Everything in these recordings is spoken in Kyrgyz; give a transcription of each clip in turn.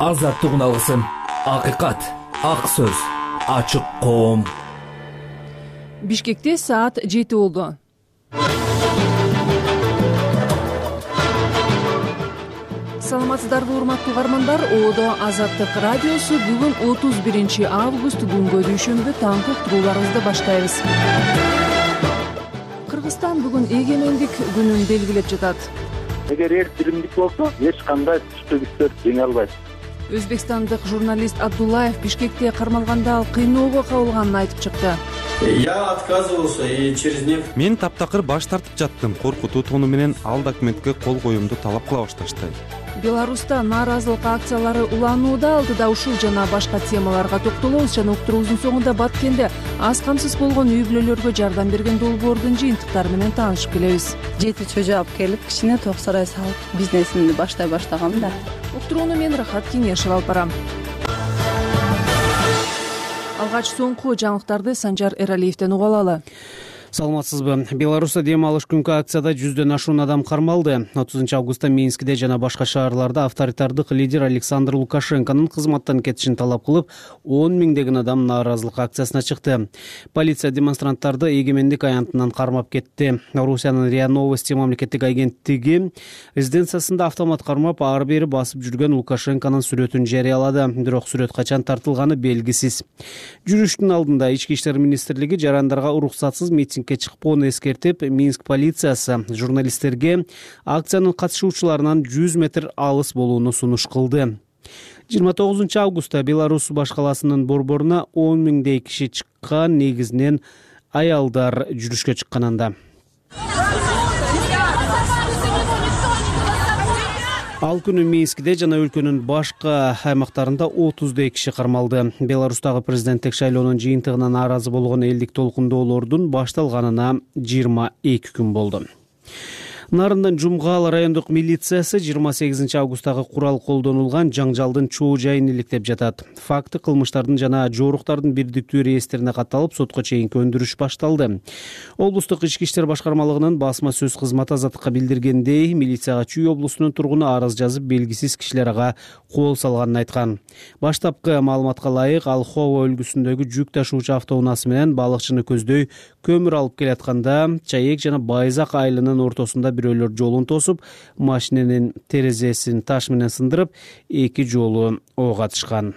Азаттыгын алгысым, акыйкат, ак сөз, ачык коом. Бишкекте саат 7 болду. Саламатсыздарбы урматтуу угармандар, Оодо Азаттык радиосу бүгүн 31 август күнгө дүйшөмбү таңкы уктурууларыбызды баштайбыз. Кыргызстан бүгүн эгемендик күнүн белгилеп жатат. Эгер эл биримдик болсо, эч кандай түштүктөр жеңе албайт. Өзбекстандык журналист Абдуллаев Бишкекте кармалганда ал кыйноого кабылганын айтып чыкты. Я отказывался и через Мен таптакыр баш тартып жаттым. Коркутуу тону менен ал документке кол коюумду талап кыла башташты. Беларуста нааразылык акциялары уланууда. Алдыда ушул жана башка темаларга токтолобуз жана уктуруубуздун соңунда Баткенде аз камсыз болгон үй бүлөлөргө жардам берген долбоордун жыйынтыктары менен таанышып келебиз. 7 чөжө алып келип, кичине ток сарай салып, бизнесимди баштай баштагам да. Уктурууну мен Рахат Кеңешев алып барам. Алгач соңку жаңылыктарды Санжар Эралиевден угуп алалы. Саламатсызбы. Беларуста дем алыш күнкү акцияда 100дөн ашуун адам кармалды. 30 августта Минскиде жана башка шаарларда авторитардык лидер Александр Лукашенконун кызматтан кетишин талап кылып, 10 миңдеген адам нааразылык акциясына чыкты. Полиция демонстранттарды эгемендик аянтынан кармап кетти. Орусиянын РИА Новости мамлекеттик агенттиги резиденциясында автомат кармап, ары бери басып жүргөн Лукашенконун сүрөтүн жарыялады. Бирок сүрөт качан тартылганы белгисиз. Жүрүштүн алдында Ички иштер министрлиги жарандарга уруксатсыз митингге чыкпоону эскертип, Минск полициясы журналисттерге акциянын катышуучуларынан 100 метр алыс болууну сунуш кылды. 29 августта Беларусь баш каласынын борборуна 10 миңдей киши чыккан, негизинен аялдар жүрүшкө чыкканында. Ал күнү Минскиде жана өлкөнүн башка аймактарында 30 киши кармалды. Беларустагы президенттик шайлоонун жыйынтыгына нааразы болгон элдик толкундоолордун башталганына 22 күн болду. Нарындан Жумгал райондук милициясы 28 августтагы курал колдонулган жаңжалдын чоо жайын иликтеп жатат. Факты кылмыштардын жана жоруктардын бирдиктүү реестрине катталып, сотко чейинки өндүрүш башталды. Облустук ички иштер башкармалыгынын басма сөз кызматы Азаттыкка билдиргендей, милицияга Чүй облусунун тургуну арыз жазып, белгисиз кишилер ага кол салганын айткан. Баштапкы маалыматка ылайык, ал Хова өлкөсүндөгү жүк ташуучу автоунаасы менен балыкчыны көздөй көмүр алып келатканда, Чаек жана Байзак айылынын ортосунда бирөөлөр жолун тосуп, машиненин терезесин таш менен сындырып, 2 жолу ок атышкан.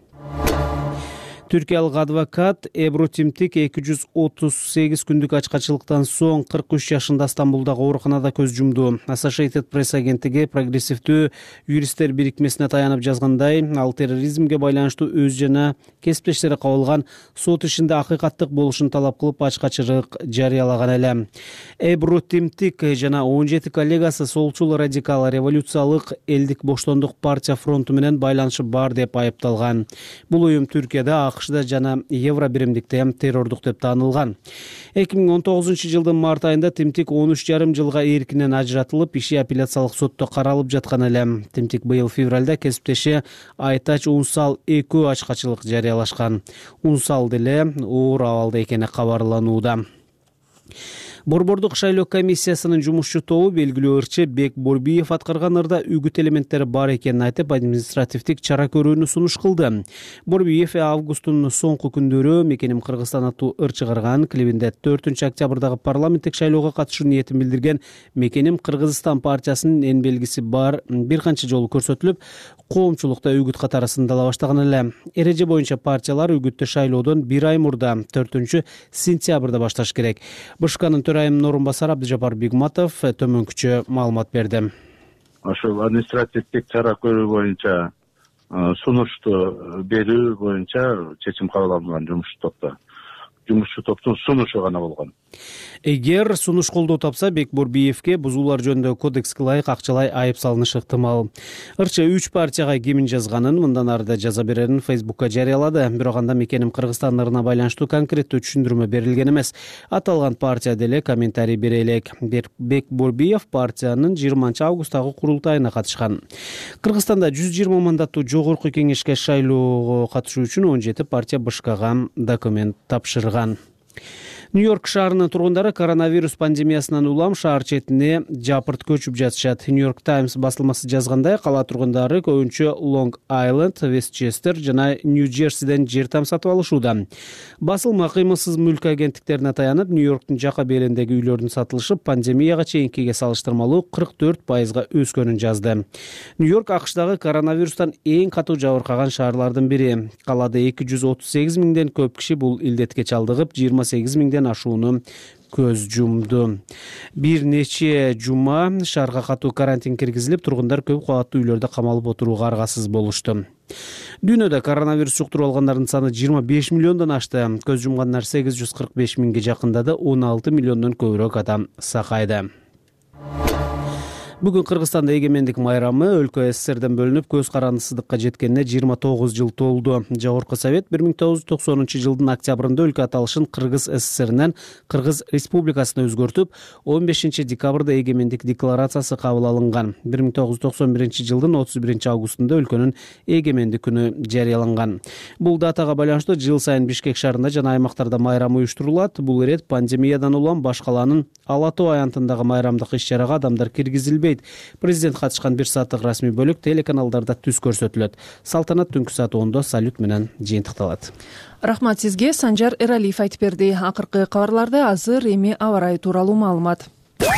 Түркиялык адвокат Эбру Тимтик 238 күндүк ачкачылыктан соң 43 жашында Стамбулдагы ооруканада көз жумду. Associated Press агенттиги прогрессивдүү юристтер бирикмесине таянып жазгандай, ал терроризмге байланыштуу өз жана кесиптештери кабылган сот ишинде акыйкаттык болушун талап кылып ачкачылык жарыялаган эле. Эбру Тимтик жана 17 коллегасы солчул радикал революциялык элдик боштондук партия фронту менен байланышы бар деп айыпталган. Бул уюм Түркияда, АКШда жана Евро биримдикте террордук деп таанылган. 2019 жылдын март айында Тимтик 13,5 жылга эркинен ажыратылып, иши апелляциялык сотто каралып жаткан эле. Тимтик быйыл февралда кесиптеши Айтач Унсал экөө ачкачылык жарыялашкан. Унсал деле оор абалда экени кабарланууда. Борбордук шайлоо комиссиясынын жумушчу тобу белгилүү ырчы Бек Борбиев аткарган ырда үгүт элементтери бар экенин айтып, административдик чара көрүүнү сунуш кылды. Борбиев августтун соңку күндөрү Мекеним Кыргызстан аттуу ыр чыгарган клибинде 4 октябрдагы парламенттик шайлоого катышуу ниетин билдирген Мекеним Кыргызстан партиясынын эн белгиси бар бир канча жолу көрсөтүлүп, коомчулукта үгүт катары сындала баштаган эле. Эреже боюнча партиялар үгүттү шайлоодон 1 ай мурда 4 сентябрда башташ керек. БШКнын төрайымынын орун басары Абдыжапар Бигматов төмөнкүчө маалымат берди. Ошол административдик чара көрүү боюнча сунушту берүү боюнча чечим кабыл алынган жумушчу топтун сунушу гана болгон. Эгер сунуш колдоо тапса, Бек Борбиевке бузуулар жөнүндө кодекске ылайык акчалай айып салынышы ыктымал. Ырчы 3 партияга кимин жазганын, мындан ары жаза берерин Facebookка жарыялады. Бирок анда Мекеним Кыргызстан ырына байланыштуу конкреттүү түшүндүрмө берилген эмес. Аталган партия деле комментарий бере элек. Бек Борбиев партиянын 20 августтагы курултайына катышкан. Кыргызстанда 120 мандаттуу жогорку кеңешке шайлоого катышуу үчүн 17 партия БШКга документ тапшырган. Нью-Йорк шаарынын тургундары коронавирус пандемиясынан улам шаар четине жапырт көчүп жатышат. Нью-Йорк Таймс басылмасы жазгандай, кала тургундары көбүнчө Лонг-Айленд, Вестчестер жана Нью-Джерсиден жер сатып алышууда. Басылма кыймылсыз мүлк агенттиктерине таянып, Нью-Йорктун жака берендеги үйлөрдүн сатылышы пандемияга чейинкиге салыштырмалуу 44% өскөнүн жазды. Нью-Йорк АКШдагы коронавирустан эң катуу жабыркаган шаарлардын бири. Калада 238 миңден көп киши бул илдетке чалдыгып, 28 миңден ашууну көз жумду. Бир нече жума шаарга катуу карантин киргизилип, тургундар көп кабаттуу үйлөрдө камалып отурууга аргасыз болушту. Дүйнөдө коронавирус жуктуруп алгандардын саны 25 миллиондон ашты. Көз жумгандар 845 миңге жакындады, 16 миллиондон көбүрөөк адам сакайды. Бүгүн Кыргызстанда эгемендик майрамы өлкө СССРден бөлүнүп, көз карандысыздыкка жеткенине 29 жыл толду. Жогорку Совет 1990-жылдын октябрында өлкө аталышын Кыргыз СССРинен Кыргыз Республикасына өзгөртүп, 15 декабрда эгемендик декларациясы кабыл алынган. 1991-жылдын 31 августунда өлкөнүн эгемендик күнү жарыяланган. Бул датага байланыштуу жыл сайын Бишкек шаарында жана аймактарда майрам уюштурулат. Бул ирет пандемиядан улам Баш калаанын Ала Тоо аянтындагы майрамдык иш-чарага адамдар киргизилбейт. Президент катышкан 1 сааттык расмий бөлүк телеканалдарда түз көрсөтүлөт. Салтанат түнкү саат 10:00 салют менен жыйынтыкталат. Рахмат сизге. Санжар Эралиев айтып берди. Акыркы кабарларда азыр эми аба ырайы тууралуу маалымат.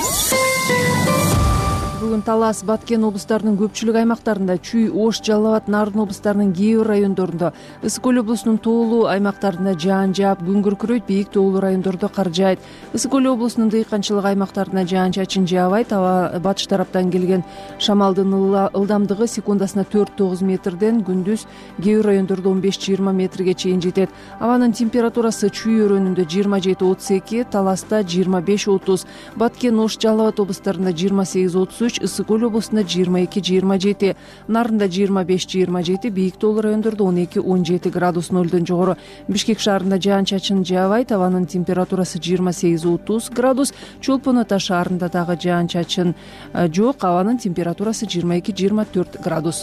Бүгүн Талас, Баткен облустарынын көпчүлүк аймактарында, Чүй, Ош, Жалал Абад, Нарын облустарынын кээ бир райондорунда, Ысык Көл облусунун тоолуу аймактарында жаан жаап, күн күркүрөйт, бийик тоолуу райондордо кар жаайт. Ысык Көл облусунун дыйканчылык аймактарында жаан-чачын жаабайт. Аба батыш тараптан келген шамалдын ылдамдыгы секундасына 4-9 метрден, күндүз кээ бир райондордо 15-20 метрге чейин жетет. Абанын температурасы Чүй өрөөнүндө 27-32, Таласта 25-30, Баткен, Ош, Жалал Абад облустарында 28-33, Ысык Көл облусунда 22-27, Нарында 25-27, бийик тоолуу райондордо 12-17 градус нөлдөн жогору. Бишкек шаарында жаан-чачын жаабайт, абанын температурасы 28-30 градус. Чолпон Ата шаарында дагы жаан-чачын жок, абанын температурасы 22-24 градус.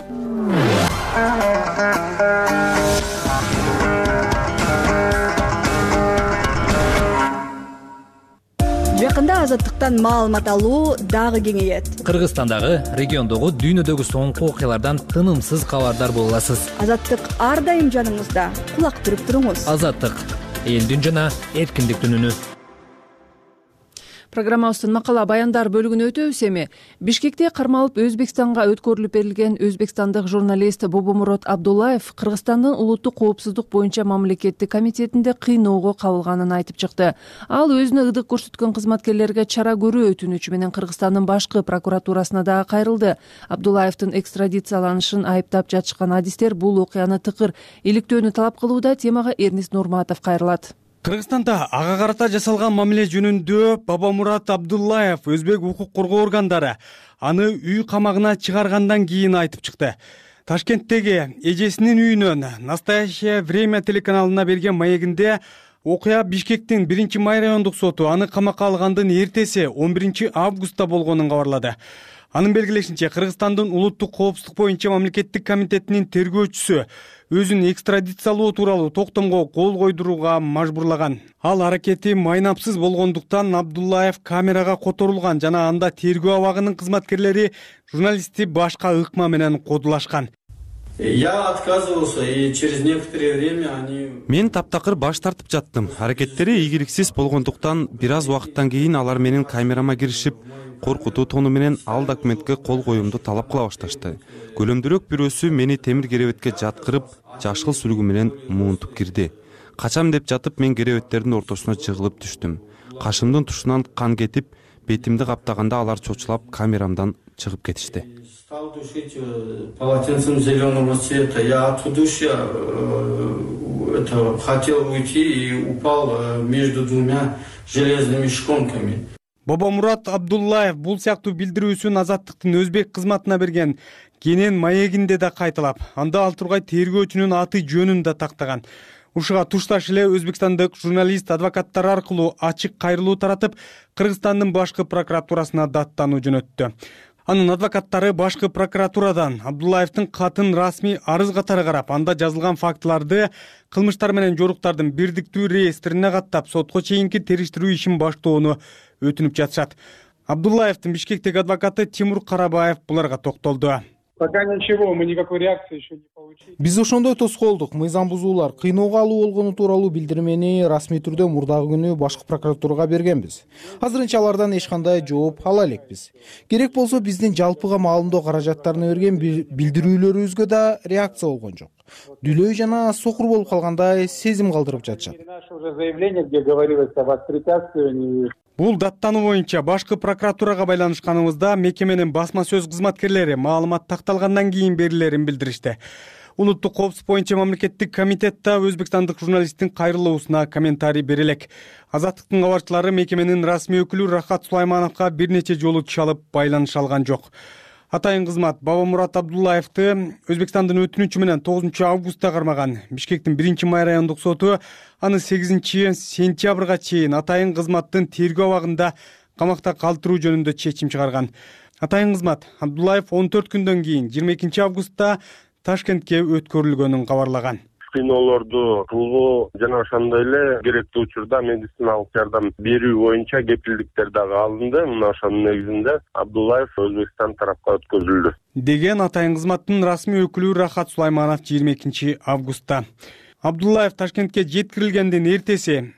Жакында азаттыктан маалымат алуу дагы кеңейет. Кыргызстандагы, региондогу, дүйнөдөгү соңку окуялардан тынымсыз кабардар боло аласыз. Азаттык ар дайым жаныңызда. Кулак түрүп туруңуз. Азаттык, элдин жана эркиндиктин үнү. Программабыздын макала баяндар бөлүгүнө өтөбүз эми. Бишкекте кармалып Өзбекстанга өткөрүлүп берилген өзбекстандык журналист Бобомурод Абдуллаев Кыргызстандын улуттук коопсуздук боюнча мамлекеттик комитетинде кыйноого кабылганын айтып чыкты. Ал өзүнө ырдык көрсөткөн кызматкерлерге чара көрүү өтүнүчү менен Кыргызстандын башкы прокуратурасына дагы кайрылды. Абдуллаевдин экстрадицияланышын айыптап жатышкан адистер бул окуяны тыкыр иликтөөнү талап кылууда. Темага Эрнис Нурматов кайрылат. Кыргызстанда ага карата жасалган мамиле жөнүндө Бобомурод Абдуллаев өзбек укук коргоо органдары аны үй камагына чыгаргандан кийин айтып чыкты. Ташкенттеги эжесинин үйүнөн «Настоящее время» телеканалына берген маегинде окуя Бишкектин 1-май райондук соту аны камакка алгандын эртеси 11 августта болгонун кабарлады. Анын белгилешинче, Кыргызстандын улуттук коопсуздук боюнча мамлекеттик комитетинин тергөөчүсү өзүн экстрадициялоо тууралуу токтомго кол койдурууга мажбурлаган. Ал аракети майнапсыз болгондуктан Абдуллаев камерага которулган жана анда тергөө абагынын кызматкерлери журналистти башка ыкма менен кодулашкан. Я отказывался, и через некоторое время они... Мен таптакыр баш тартып жаттым. Аракеттери ийгиликсиз болгондуктан бир аз убакыттан кийин алар менин камерама киришип, коркутуу тону менен ал документке кол коюумду талап кыла башташты. Көлөмдүүрөөк бирөөсү мени темир керебетке жаткырып, жашыл сүлгү менен муунтуп кирди. Качам деп жатып, мен керебеттердин ортосуна жыгылып түштүм. Кашымдын тушунан кан кетип, бетимди каптаганда алар чочулап камерамдан чыгып кетишти. Стал душить полотенцем зеленого цвета. Я от удушья хотел уйти и упал между двумя железными шконками. Бобомурод Абдуллаев бул сыяктуу билдирүүсүн Азаттыктын өзбек кызматына берген кенен маегинде да кайталап, анда ал тургай тергөөчүнүн аты жөнүн да тактаган. Ушуга тушташ эле өзбекстандык журналист адвокаттар аркылуу ачык кайрылуу таратып, Кыргызстандын башкы прокуратурасына даттануу жөнөттү. Анын адвокаттары башкы прокуратурадан Абдуллаевдин катын расмий арыз катары карап, анда жазылган фактыларды кылмыштар менен жоруктардын бирдиктүү реестрине каттап, сотко чейинки териштирүү ишин баштоону өтүнүп жатышат. Абдуллаевдин Бишкектеги адвокаты Тимур Карабаев буларга токтолду. Пока ничего, мы никакой реакции еще не получили. Биз ошондой тоскоолдук, мыйзам бузуулар, кыйноого алуу болгону тууралуу билдирмени расмий түрдө мурдагы күнү башкы прокуратурага бергенбиз. Азырынча алардан эч кандай жооп ала элекпиз. Керек болсо биздин жалпыга маалымдоо каражаттарына берген билдирүүлөрүбүзгө да реакция болгон жок. Дүлөй жана сокур болуп калгандай сезим калтырып жатышат. Бул даттануу боюнча башкы прокуратурага байланышканыбызда мекеменин басма сөз кызматкерлери маалымат такталгандан кийин берилерин билдиришти. Улуттук коопсуздук боюнча мамлекеттик комитет да өзбекстандык журналисттин кайрылуусуна комментарий бере элек. Азаттыктын кабарчылары мекеменин расмий өкүлү Рахат Сулаймановго бир нече жолу чалып байланыша алган жок. Атайын кызмат Бабамурат Абдуллаевди Өзбекстандын өтүнүчү менен 9 августта кармаган. Бишкектин 1-май райондук соту аны 8 сентябрга чейин атайын кызматтын тергөө абагында камакта калтыруу жөнүндө чечим чыгарган. Атайын кызмат Абдуллаев 14 күндөн кийин 22 августта Ташкентке өткөрүлгөнүн кабарлаган. Кыйноолорду кылуу жана ошондой эле керектүү учурда медициналык жардам берүү боюнча кепилдиктер дагы алынды. Мына ошонун негизинде Абдуллаев Өзбекстан тарапка өткөрүлдү, деген атайын кызматтын расмий өкүлү Рахат Сулайманов 22 августта. Абдуллаев Ташкентке жеткирилгендин эртеси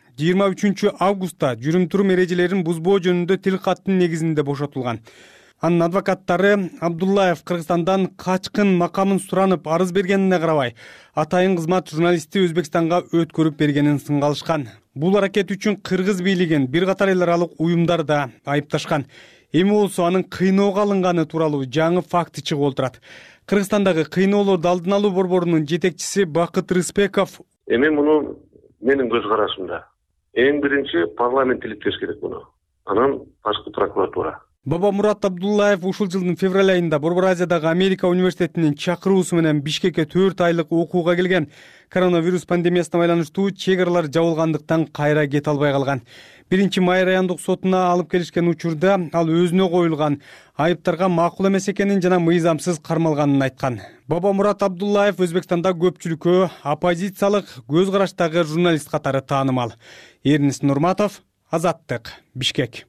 23 августта жүрүм-турум эрежелерин бузбоо жөнүндө тил каттын негизинде бошотулган. Анын адвокаттары Абдуллаев Кыргызстандан качкын макамын суранып арыз бергенине карабай, атайын кызмат журналистти Өзбекстанга өткөрүп бергенин сынгалышкан. Бул аракет үчүн кыргыз бийлигин бир катар эл аралык уюмдар да айыпташкан. Эми болсо анын кыйноого алынганы тууралуу жаңы факты чыгып отурат. Кыргызстандагы кыйноолорду алдын алуу борборунун жетекчиси Бакыт Рыспеков: эми муну менин көз карашымда эң биринчи парламент иликтеш керек муну. Анан башкы прокуратура. Бабамурат Абдуллаев ушул жылдын февраль айында Борбор Азиядагы Америка университетинин чакыруусу менен Бишкекке 4 айлык окууга келген. Коронавирус пандемиясына байланыштуу чек аралар жабылгандыктан кайра кете албай калган. 1-май райондук сотуна алып келишкен учурда ал өзүнө коюлган айыптарга макул эмес экенин жана мыйзамсыз кармалганын айткан. Бабамурат Абдуллаев Өзбекстанда көпчүлүккө оппозициялык көз караштагы журналист катары таанымал. Эрнис Нурматов, Азаттык, Бишкек.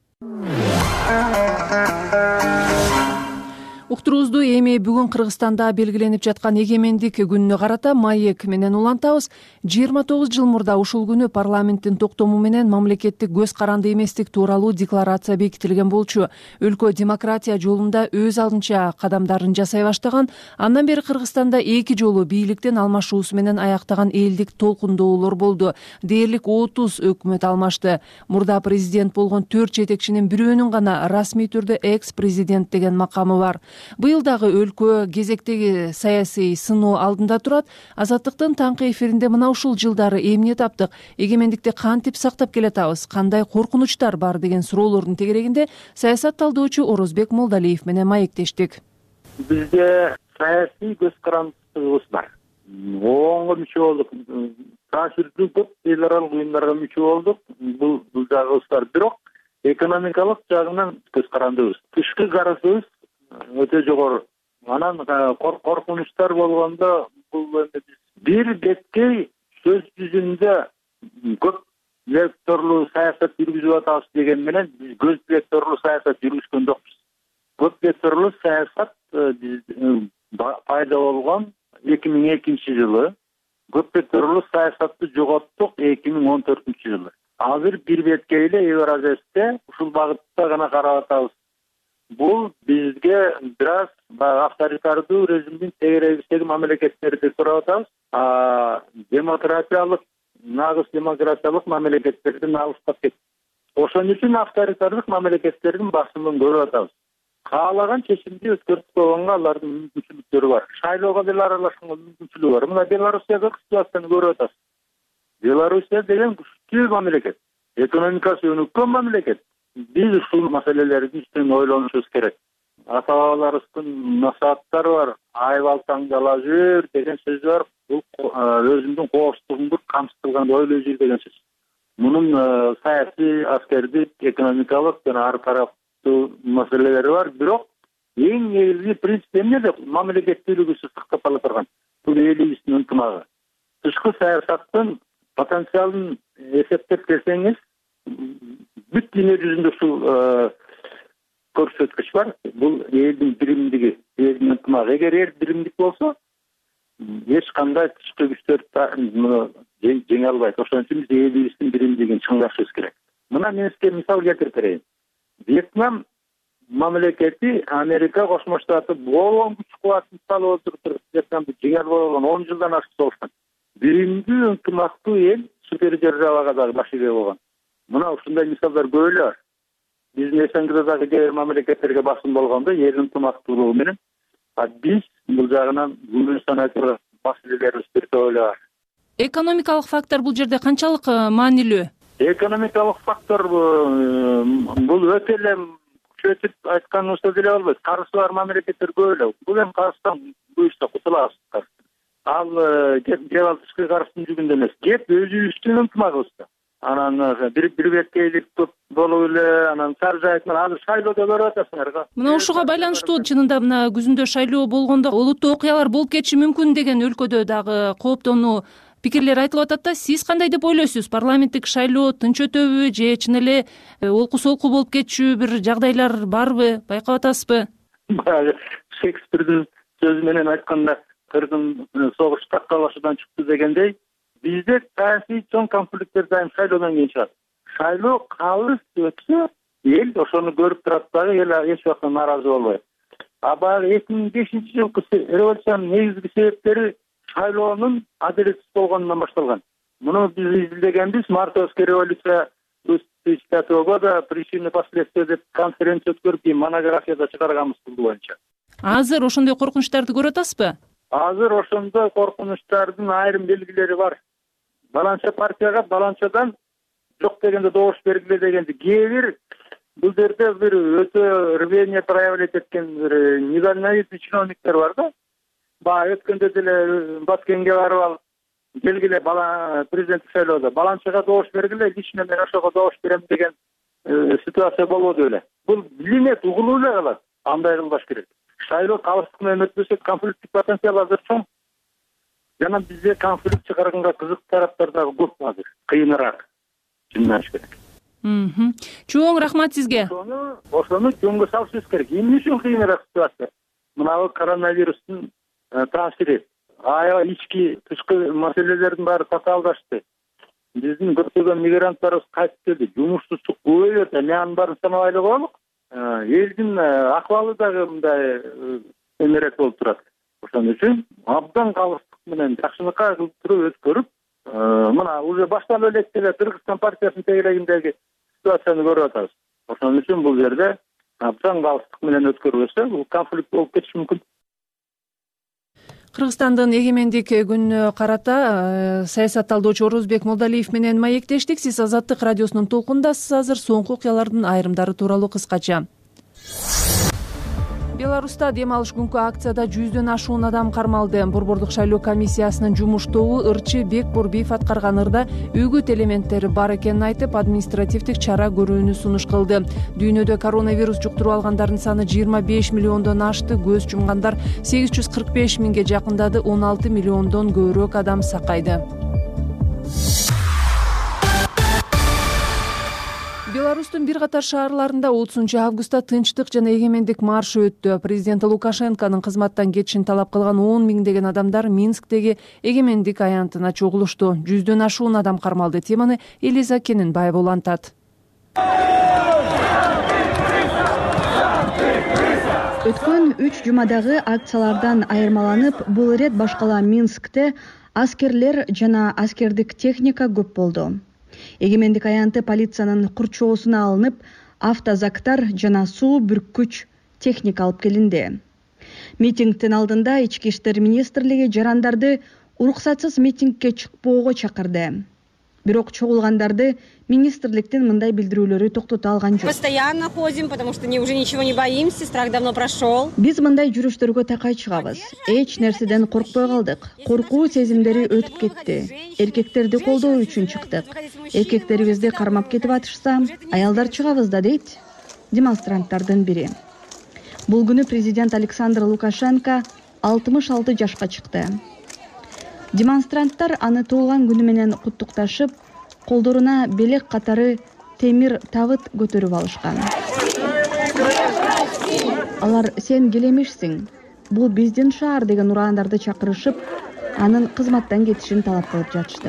Уктуруубузду эми бүгүн Кыргызстанда белгиленип жаткан эгемендик күнүнө карата маек менен улантабыз. 29 жыл мурда ушул күнү парламенттин токтому менен мамлекеттик көз каранды эместик тууралуу декларация бекитилген болчу. Өлкө демократия жолунда өз алдынча кадамдарын жасай баштаган. Андан бери Кыргызстанда 2 жолу бийликтен алмашуусу менен аяктаган элдик толкундоолор болду. Дээрлик 30 өкмөт алмашты. Мурда президент болгон 4 жетекчинин бирөөнүн гана расмий түрдө экс-президент деген макамы бар. Быйыл дагы өлкө кезектеги саясий сыноо алдында турат. Азаттыктын таңкы эфиринде мына ушул жылдары эмне таптык, эгемендикти кантип сактап келатабыз, кандай коркунучтар бар деген суроолордун тегерегинде саясат талдоочу Орозбек Молдалиев менен маектештик. Бизде саясий көз карандысыбыз бар. ООНго мүчө болдук. Таасирдүү көп эл аралык уюмдарга мүчө болдук. Бул жагыбыз бар. Бирок экономикалык жагынан көз карандыбыз. Тышкы карасыбыз өтө жогору. Анан коркунучтар болгондо бул бир беткей сөз жүзүндө көп векторлуу саясат жүргүзүп атабыз деген менен биз көз векторлуу саясат жүргүзгөн жокпуз. Көп векторлуу саясат пайда болгон 2002 жылы. Көп векторлуу саясатты жоготтук 2014 жылы. Азыр бир беткейле Евразиясте ушул багытта гана карап атабыз. Бул бизге бираз авторитардуу режимдин тегерегиштеги мамлекеттерди сурап атабыз. Демократиялык, нагыз демократиялык мамлекеттердин алыстап кетти. Ошон үчүн авторитардык мамлекеттердин басымын көрүп атабыз. Каалаган чечимди өткөрүп койгонго алардын мүмкүнчүлүктөрү бар. Шайлоого деле аралашканга мүмкүнчүлүгү бар. Мына Белоруссиядагы ситуацияны көрүп атабыз. Белоруссия деген күчтүү мамлекет, экономикасы өнүккөн мамлекет. Биз ушул маселелерди үстүн ойлонушубуз керек. Ата-бабаларыбыздын насааттары бар. Айбалтаң дала жүр деген сөз бар. Бул өзүңдүн коопсуздугуңду камсыздырганды ойлой жүр деген сөз. Мунун саясий, аскердик, экономикалык жана ар тараптуу маселелери бар. Бирок эң негизги принцип эмнеде? Мамлекеттүүлүгүбүздү сактап кала турган бул элибиздин ынтымагы. Тышкы саясаттын потенциалын эсептеп келсеңиз, бүт дүйнө жүзүндө ушул көрсөткүч бар. Бул элдин биримдиги, элдин ынтымагы. Эгер эл биримдик болсо, эч кандай тышкы күчтөр муну жеңе албайт. Ошон үчүн биз элибиздин биримдигин чыңдашыбыз керек. Мына мен сизге мисал келтирип берейин. Вьетнам мамлекети Америка Кошмо Штаты болгон күч кубатын салып отуруп Вьетнамды жеңе албай болгон 10 жылдан ашык соғуштан. Биримдүү ынтымактуу эл супердержавага дагы баш ээ болгон. Мына ушундай мисалдар көп эле бар. Биздин СНГдагы кээ бир мамлекеттерге басым болгондо эл ынтымактуулугу менен, биз бул жагынан күнү санай турган маселелерибиз төртөө эле бар. Экономикалык фактор бул жерде канчалык маанилүү? Экономикалык фактор бул өтө эле күчөтүп айтканыбызда деле болбойт. Карызы бар мамлекеттер көп эле. Бул эми Казакстан буюрса кутулабыз. Ал кеп тышкы карыздын жүгүндө эмес. Кеп өзүбүздүн ынтымагыбызда. Анан бир беткейлик көп болуп эле, анан саржайыт менен азыр шайлоодо көрүп атасыңар. Мына ушуга байланыштуу чынында мына күзүндө шайлоо болгондо олуттуу окуялар болуп кетиши мүмкүн деген өлкөдө дагы кооптонуу пикирлер айтылып атат да. Сиз кандай деп ойлойсуз? Парламенттик шайлоо тынч өтөбү же чын эле олку солку болуп кетчү бир жагдайлар барбы? Байкап атасызбы? Шекспирдин сөзү менен айтканда кыргын согуш таккалашуудан чыкты дегендей, бизде саясий чоң конфликттер дайым шайлоодон кийин чыгат. Шайлоо калыс өтсө, эл ошону көрүп турат дагы, эл эч убакта нааразы болбойт. Баягы 2005-жылкы революциянын негизги себептери шайлоонун адилетсиз болгонунан башталган. Муну биз изилдегенбиз. Мартовский революция 2005 года причины последствия деп конференция өткөрүп, кийин монографияда чыгарганбыз бул боюнча. Азыр ошондой коркунучтарды көрүп атасызбы? Азыр ошондой коркунучтардын айрым белгилери бар. Баланча партияга баланчадан жок дегенде добуш бергиле дегенди. Кээ бир бул жерде бир өтө рвение проявлять эткен бир недальновидный чиновниктер бар да. Баягы өткөндө деле Баткенге барып алып, келгиле президенттик шайлоодо баланчага добуш бергиле, лично мен ошого добуш берем деген ситуация болбоду эле. Бул билинет, угулуу эле калат. Андай кылбаш керек. Шайлоо калыстык менен өтпөсө, конфликттик потенциал азыр чоң. Жана бизде конфликт чыгарганга кызык тараптар дагы көп азыр. Кыйыныраак. Чындап керек. Чоң рахмат сизге. Ошону жөнгө салышыбыз керек. Эмне үчүн кыйыныраак ситуация? Мына коронавирустун трансфери, аябай ички тышкы маселелердин баары татаалдашты. Биздин көптөгөн мигранттарыбыз кайтып келди. Жумушсуздук көбөйөт. Анын баарын санабай эле коелук. Элдин акыбалы дагы мындай эмерээк болуп турат. Ошон үчүн абдан калыстык менен жакшыныкка туруп өткөрүп, мына уже башталып электе эле Кыргызстан партиясынын тегерегиндеги ситуацияны көрүп атабыз. Ошон үчүн бул жерде абдан калыстык менен өткөрүлсө, бул конфликт болуп кетиши мүмкүн. Кыргызстандын эгемендик күнүнө карата саясат талдоочу Орозбек Молдалиев менен маектештик. Сиз Азаттык радиосунун толкундасыз. Азыр соңку окуялардын айрымдары тууралуу кыскача. Беларуста дем алыш күнкү акцияда 100дөн ашуун адам кармалды. Борбордук шайлоо комиссиясынын жумуш тобу ырчы Бек Борбиев аткарган ырда үгүт элементтери бар экенин айтып, административдик чара көрүүнү сунуш кылды. Дүйнөдө коронавирус жуктуруп алгандардын саны 25 миллиондон ашты, көз жумгандар 845 миңге жакындады, 16 миллиондон көбүрөөк адам сакайды. Беларустун бир катар шаарларында 30-августта тынчтык жана эгемендик маршы өттү. Президент Лукашенконун кызматтан кетишин талап кылган 10 миңдеген адамдар Минсктеги эгемендик аянтына чогулушту. 100дөн ашуун адам кармалды. Теманы Элиза Кененбаева улантат. Өткөн 3 жумадагы акциялардан айырмаланып, бул ирет башкала Минскте аскерлер жана аскердик техника көп болду. Эгемендик аянты полициянын курчоосуна алынып, автозактар жана суу бүрккүч техника алып келинди. Митингдин алдында Ички иштер министрлиги жарандарды уруксатсыз митингге чыкпоого чакырды. Бирок чогулгандарды министрликтин мындай билдирүүлөрү токтото алган жок. Постоянно ходим, потому что уже ничего не боимся, страх давно прошел. Биз мындай жүрүштөргө такай чыгабыз. Эч нерседен коркпой калдык. Коркуу сезимдери өтүп кетти. Эркектерди колдоо үчүн чыктык. Эркектерибизди кармап кетип атышса, аялдар чыгабыз да, дейт демонстранттардын бири. Бул күнү президент Александр Лукашенко 66 жашка чыкты. Демонстранттар аны туулган күнү менен куттукташып, колдоруна белек катары темир табыт көтөрүп алышкан. Алар "Сен келемишсиң, бул биздин шаар" деген ураандарды чакырышып, анын кызматтан кетишин талап кылып жатышты.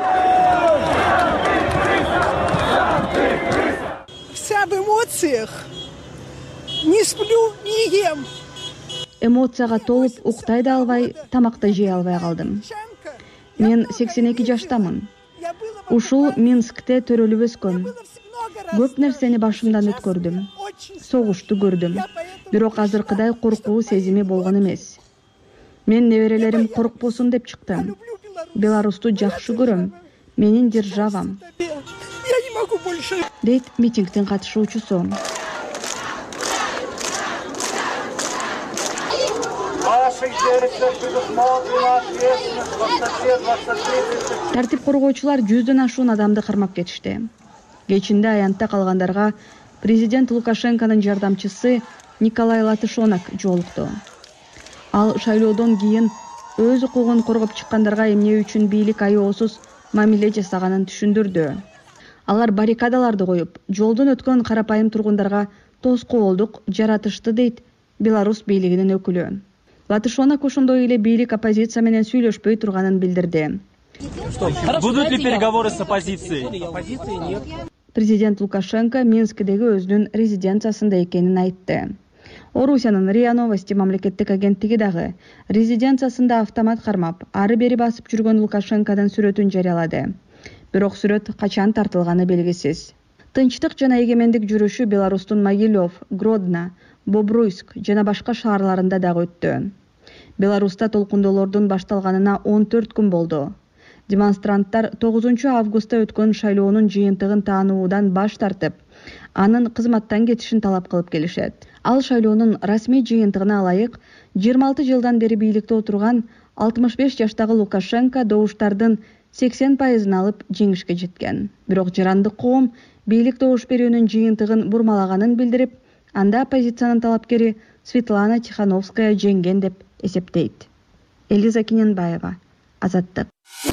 Вся в эмоциях. Не сплю, не ем. Эмоцияга толуп уктай да албай, тамак да жей албай калдым. Мен 82 жаштамын. Ушул Минскте төрөлүп өскөм. Көп нерсени башымдан өткөрдүм. Согушту көрдүм. Бирок азыркыдай коркуу сезими болгон эмес. Мен неберелерим коркпосун деп чыктым. Беларусту жакшы көрөм. Менин державам. Дейт митингдин катышуучусу. Тартип коргоочулар 100дөн ашуун адамды кармап кетишти. Кечинде аянтта калгандарга президент Лукашенконун жардамчысы Николай Латышонок жолукту. Ал шайлоодон кийин өз укугун коргоп чыккандарга эмне үчүн бийлик аеосуз мамиле жасаганын түшүндүрдү. Алар баррикадаларды коюп, жолдон өткөн карапайым тургундарга тоскоолдук жаратышты, дейт Беларусь бийлигинин өкүлү. Латышонок ошондой эле бийлик оппозиция менен сүйлөшпөй турганын билдирди. Будут ли переговоры с оппозицией? Президент Лукашенко Минскдеги өзүнүн резиденциясында экенин айтты. Орусиянын РИА Новости мамлекеттик агенттиги дагы резиденциясында автомат кармап, ары бери басып жүргөн Лукашенконун сүрөтүн жарыялады. Бирок сүрөт качан тартылганы белгисиз. Тынчтык жана эгемендик жүрүшү Беларустун Могилев, Гродно, Бобруйск жана башка шаарларында дагы өттү. Беларуста толкундоолордун башталганына 14 күн болду. Демонстранттар 9 августта өткөн шайлоонун жыйынтыгын таануудан баш тартып, анын кызматтан кетишин талап кылып келишет. Ал шайлоонун расмий жыйынтыгына ылайык 26 жылдан бери бийликте отурган 65 жаштагы Лукашенко добуштардын 80% алып жеңишке жеткен. Бирок жарандык коом бийлик добуш берүүнүн жыйынтыгын бурмалаганын билдирип, анда оппозициянын талапкери Светлана Тихановская жеңген деп эсептейт. Элиза Киненбаева, Азаттык.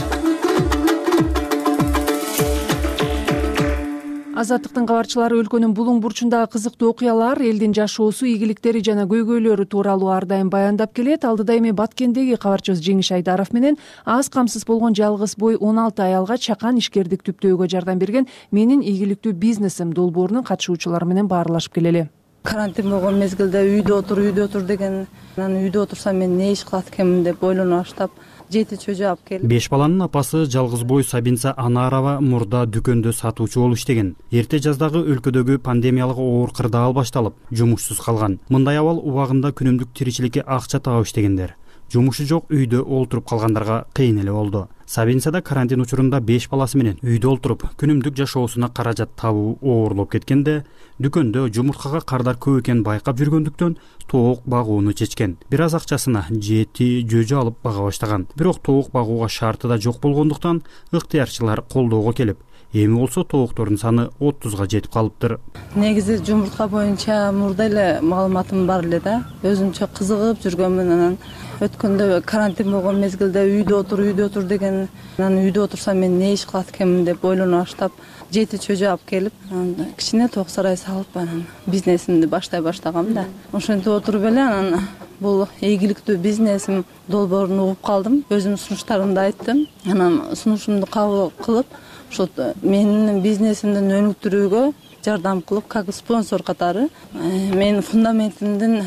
Азаттыктын кабарчылары өлкөнүн булуң бурчундагы кызыктуу окуялар, элдин жашоосу, ийгиликтери жана көйгөйлөрү тууралуу ар дайым баяндап келет. Алдыда эми Баткендеги кабарчыбыз Жеңиш Айдаров менен аз камсыз болгон жалгыз бой 16 аялга чакан ишкердик түптөөгө жардам берген "Менин ийгиликтүү бизнесим" долбоорунун катышуучулары менен баарлашып келели. Карантин болгон мезгилде үйдө отур деген, анан үйдө отурсам мен не иш кылат экенмин деп ойлоно баштап, 7 чөжө алып келип. 5 баланын апасы жалгыз бой Сабинца Анарова мурда дүкөндө сатуучу болуп иштеген. Эрте жаздагы өлкөдөгү пандемиялык оор кырдаал башталып, жумушсуз калган. Мындай абал убагында күнүмдүк тиричиликке акча таап иштегендер. Жумушу жок үйдө олтуруп калгандарга кыйын эле болду. Сабинцада карантин учурунда 5 баласы менен үйдө олтуруп, күнүмдүк жашоосуна каражат табуу оорлоп кеткенде, дүкөндө жумурткага кардар көп экенин байкап жүргөндүктөн тоок багууну чечкен. Бир аз акчасына 7 жөжө алып бага баштаган. Бирок тоок багууга шарты да жок болгондуктан ыктыярчылар колдоого келип, эми болсо тооктордун саны 30га жетип калыптыр. Негизи жумуртка боюнча мурда эле маалыматым бар эле да. Өзүмчө кызыгып жүргөнмүн. Анан өткөндө карантин болгон мезгилде үйдө отур деген, анан үйдө отурсам мен не иш кылат экенмин деп ойлоно баштап, 7 чөжө алып келип, кичине тоок сарай салып, анан бизнесимди баштай баштагам да. Ошентип отуруп эле анан бул ийгиликтүү бизнесим долбоорун угуп калдым. Өзүмдүн сунуштарымды айттым. Анан сунушумду кабыл кылып, ошо менин бизнесимдин өнүктүрүүгө жардам кылып, как спонсор катары менин фундаментимдин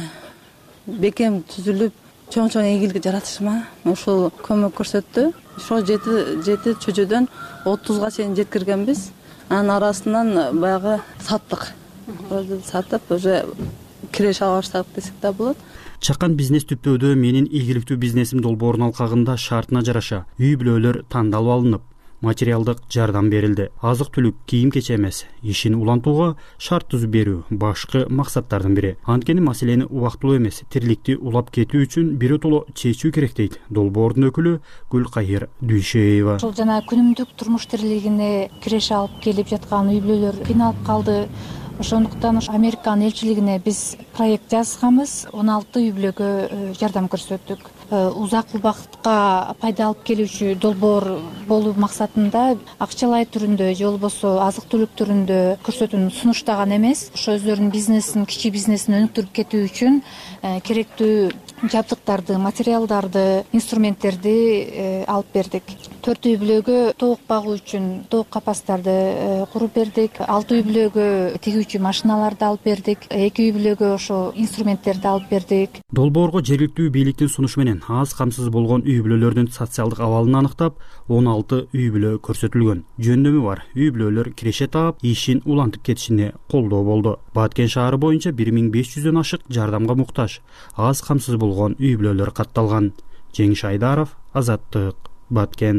бекем түзүлүп, чоң ийгилик жаратышыма ушул көмөк көрсөттү. Ошо 7 чөжөдөн 30га чейин жеткиргенбиз. Анын арасынан баягы саттык. Сатып, уже киреш ала баштадык десек да болот. Чакан бизнес түптөөдө менин ийгиликтүү бизнесим долбоорунун алкагында шартына жараша үй бүлөлөр тандалып алынып, материалдык жардам берилди. Азык-түлүк, кийим-кече эмес, ишин улантууга шарт түзүп берүү башкы максаттардын бири. Анткени маселени убактылуу эмес, тириликти улап кетүү үчүн биротоло чечүү керек, дейт долбоордун өкүлү Гүлкайыр Дүйшеева. Ошол жана күнүмдүк турмуш тирилигине киреше алып келип жаткан үй бүлөлөр кыйналып калды. Ошондуктан Американын элчилигине биз проект жазганбыз, 16 үй бүлөгө жардам көрсөттүк. Узак убакытка пайда алып келүүчү долбоор болуу максатында акчалай түрүндө же болбосо азык түлүк түрүндө көрсөтүүнү сунуштаган эмес. Ошо өздөрүнүн бизнесин, кичи бизнесин өнүктүрүп кетүү үчүн керектүү жабдыктарды, материалдарды, инструменттерди алып бердик. 4 үй бүлөгө тоок багуу үчүн тоок капастарды куруп бердик. 6 үй бүлөгө тигүүчү машиналарды алып бердик. 2 үй бүлөгө ошо инструменттерди алып бердик. Долбоорго жергиликтүү бийликтин сунушу менен аз камсыз болгон үй бүлөлөрдүн социалдык абалын аныктап, 16 үй бүлө көрсөтүлгөн. Жөндөмү бар үй бүлөлөр киреше таап, ишин улантып кетишине колдоо болду. Баткен шаары боюнча 1500дөн ашык жардамга муктаж аз камсыз болгон үй бүлөлөр катталган. Жеңиш Айдаров, Азаттык, Баткен.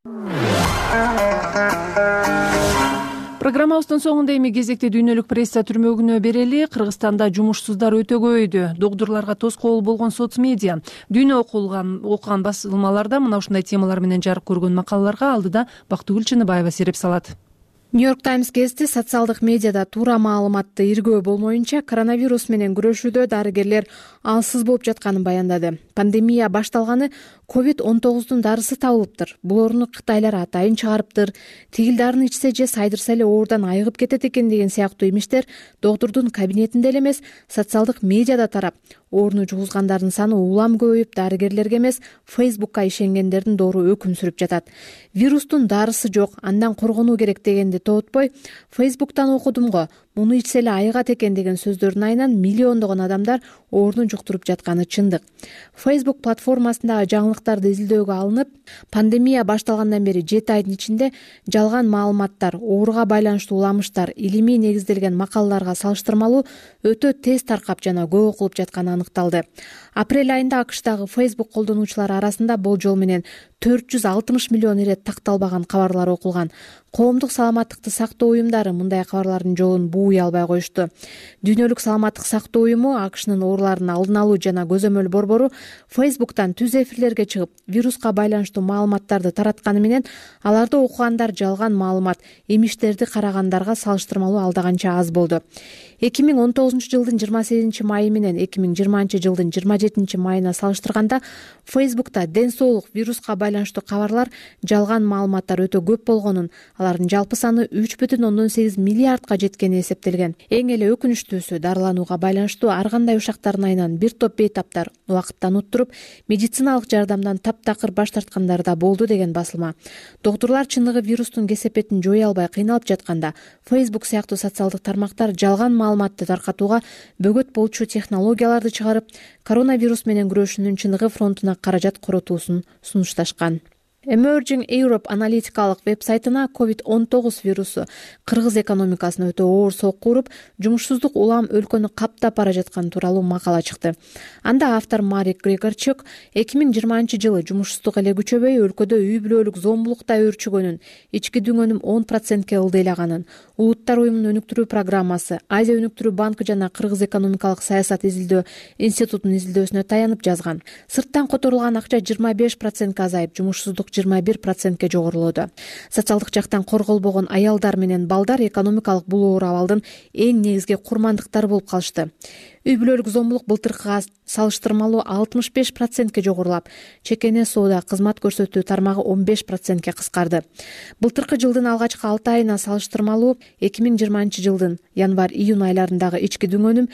Программабыздын соңунда эми кезекти дүйнөлүк пресса түрмөгүнө берели. Кыргызстанда жумушсуздар өтө көбөйдү. Догдурларга тоскоол болгон соцмедиа. Дүйнө окуган басылмаларда мына ушундай темалар менен жарык көргөн макалаларга алдыда Бактыгүл Чыныбаева сереп салат. Нью-Йорк Таймс гезити социалдык медиада туура маалыматты иргөө болмоюнча коронавирус менен күрөшүүдө дарыгерлер алсыз болуп жатканын баяндады. Пандемия башталганы COVID-19 дарысы табылыптыр. Бул орунду Кытайлар атайын чыгарыптыр. Тигил дарыны ичсе же сайдырса эле оорудан айыгып кетет экен деген сыяктуу имиштер доктурдун кабинетинде эле эмес, социалдык медиада тарап, ооруну жугузгандардын саны улам көбөйүп, дарыгерлерге эмес, Фейсбукка ишенгендердин доору өкүм сүрүп жатат. Вирустун дарысы жок, андан коргонуу керек дегенди тоотпой, Фейсбуктан окудум го, муну ичсе эле айыгат экен деген сөздөрдүн айынан миллиондогон адамдар ооруну жуктуруп жатканы чындык. Facebook платформасындагы жаңылыктарды изилдөөгө алынып, пандемия башталгандан бери 7 айдын ичинде жалган маалыматтар, ооруга байланыштуу уламыштар, илимий негизделген макалаларга салыштырмалуу өтө тез таркап жана көп окулуп жатканы аныкталды. Апрель айында АКШдагы Facebook колдонуучулары арасында болжол менен 460 миллион ирет такталбаган кабарлар окулган. Коомдук саламаттыкты сактоо уюмдары мындай кабарлардын жолун бууй албай коюшту. Дүйнөлүк саламаттык сактоо уюму АКШнын оорулардын алдын алуу жана көзөмөл борбору Фейсбуктан түз эфирлерге чыгып, вируска байланыштуу маалыматтарды таратканы менен аларды окугандар жалган маалымат, эмиштерди карагандарга салыштырмалуу алдаганча аз болду. 2019 жылдын 28 майы менен 2020 жылдын 27 майына салыштырганда Фейсбукта ден соолук, вируска байланыштуу кабарлар, жалган маалыматтар өтө көп болгонун, алардын жалпы саны 3,8 миллиардка жеткени эсептелген. Эң эле өкүнүчтүүсү, дарыланууга байланыштуу ар кандай ушактардын айынан бир топ бейтаптар убакыттан уттуруп, медициналык жардамдан таптакыр баш тарткандар да болду деген басылма. Доктурлар чындыгы вирустун кесепетин жое албай кыйналып жатканда, Facebook сыяктуу социалдык тармактар жалган маалыматты таркатууга бөгөт болчу технологияларды чыгарып, коронавирус менен күрөшүүнүн чындыгы фронтуна каражат коротуусун сунушташкан. Emerging Europe аналитикалык веб-сайтына COVID-19 вирусу кыргыз экономикасына өтө оор сокку уруп, жумушсуздук улам өлкөнү каптап бара жатканы тууралуу макала чыкты. Анда автор Марик Григорчук 2020 жылы жумушсуздук эле күчөбөй, өлкөдө үй бүлөлүк зомбулук да өөрчүгөнүн, ички дүңөнүм 10%ке ылдыйлаганын, Улуттар уюмунун өнүктүрүү программасы, Азия өнүктүрүү банкы жана Кыргыз экономикалык саясат изилдөө институтунун изилдөөсүнө таянып жазган. Сырттан которулган акча 25%ке азайып, жумушсуздук 21%ке жогорулоду. Социалдык жактан корголбогон аялдар менен балдар экономикалык бул оор абалдын эң негизги курмандыктары болуп калышты. Үй бүлөлүк зомбулук былтыркыга салыштырмалуу 65%ке жогорулап, чекене соода, кызмат көрсөтүү тармагы 15%ке кыскарды. Былтыркы жылдын алгачкы 6 айына салыштырмалуу 2020 жылдын январь-июнь айларындагы ички дүңөнүм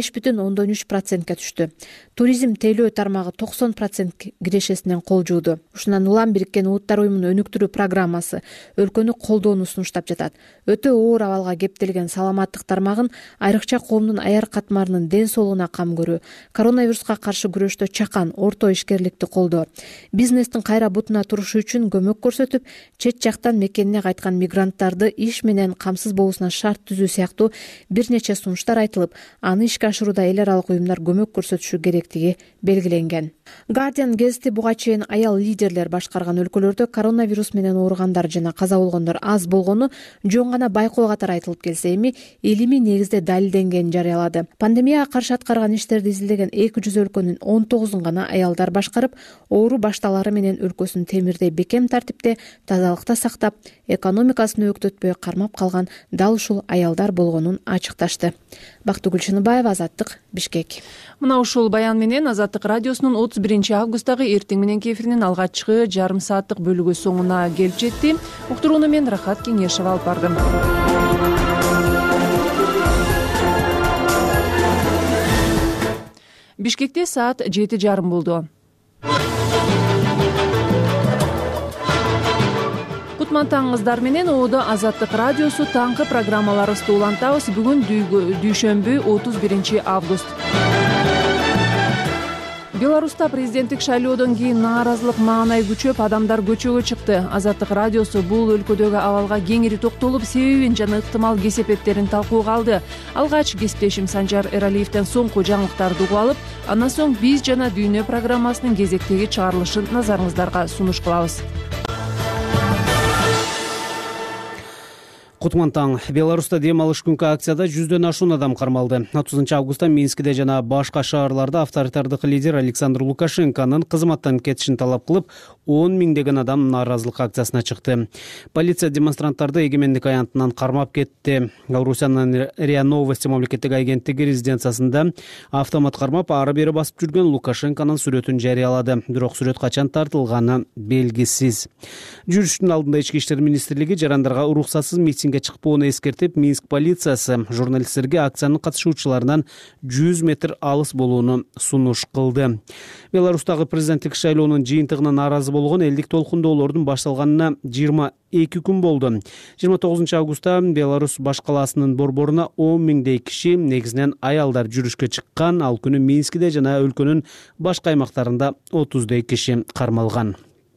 5,3%ке түштү. Туризм тейлөө тармагы 90% кирешесинен кол жууду. Ушундан улам Бириккен Улуттар уюмунун өнүктүрүү программасы өлкөнү колдоону сунуштап жатат. Өтө оор абалга кептелген саламаттык тармагын айрыкча коомдун аяр катмарынын ден соолугуна кам көрүү, коронавируска каршы күрөштө чакан, орто ишкерликти колдоо, бизнестин кайра бутуна турушу үчүн көмөк көрсөтүп, чет жактан мекенине кайткан мигранттарды иш менен камсыз болуусуна шарт түзүү сыяктуу бир нече сунуштар айтылып, аны ишке ашырууда эл аралык уюмдар көмөк көрсөтүшү керектиги белгиленген. Guardian гезити буга чейин аял лидерлер башкарган өлкөлөрдө коронавирус менен ооругандар жана каза болгондор аз болгону жөн гана байкоо катары айтылып келсе, эми илимий негизде далилденгенин жарыялады. Пандемияга каршы аткарган иштерди изилдеген 200 өлкөнүн 19-ун гана аялдар башкарып, оору башталары менен өлкөсүн темирдей бекем тартипте тазалыкта сактап, экономикасын өктөтпөй кармап калган дал ушул аялдар болгонун ачыкташты. Бактыгүл Чыныбаева, Азаттык, Бишкек. Мына ушул баян менен Азаттык радиосунун 31-августагы эртең мененки эфиринин алгачкы жарым сааттык бөлүгү соңуна келип жетти. Уктурууну мен Рахат Кеңешева алып бардым. Бишкекте саат 7:30 болду. Кутман таңыңыздар менен Оодо Азаттык радиосу таңкы программаларыбызды улантабыз. Бүгүн дүйшөмбү 31 август. Беларуста президенттик шайлоодон кийин нааразылык маанай күчөп, адамдар көчөгө чыкты. Азаттык радиосу бул өлкөдөгү абалга кеңири токтолуп, себебин жана ыктымал кесепеттерин талкууга алды. Алгач кесиптешим Санжар Эралиевден соңку жаңылыктарды угуп алып, андан соң биз жана дүйнө программасынын кезектеги чыгарылышын назарыңыздарга сунуш кылабыз. Кутман таң. Беларуста дем алыш күнкү акцияда 100дөн ашуун адам кармалды. 30 августта Минскиде жана башка шаарларда авторитардык лидер Александр Лукашенконун кызматтан кетишин талап кылып, 10 миңдеген адам нааразылык акциясына чыкты. Полиция демонстранттарды эгемендик аянтынан кармап кетти. Беларусиянын РИА Новости мамлекеттик агенттиги резиденциясында автомат кармап, ары бери басып жүргөн Лукашенконун сүрөтүн жарыялады. Бирок сүрөт качан тартылганы белгисиз. Жүрүштүн алдында Ички иштер министрлиги жарандарга уруксатсыз митингге чыкпоону эскертип, Минск полициясы журналисттерге акциянын катышуучуларынан 100 метр алыс болууну сунуш кылды. Беларустагы президенттик шайлоонун жыйынтыгына нааразы болгон элдик толкундоолордун башталганына 22 күн болду. 29 августта Беларусь баш калаасынын борборуна 10 миңдей киши, негизинен аялдар жүрүшкө чыккан. Ал күнү Минскиде жана өлкөнүн башка аймактарында 30 киши кармалган.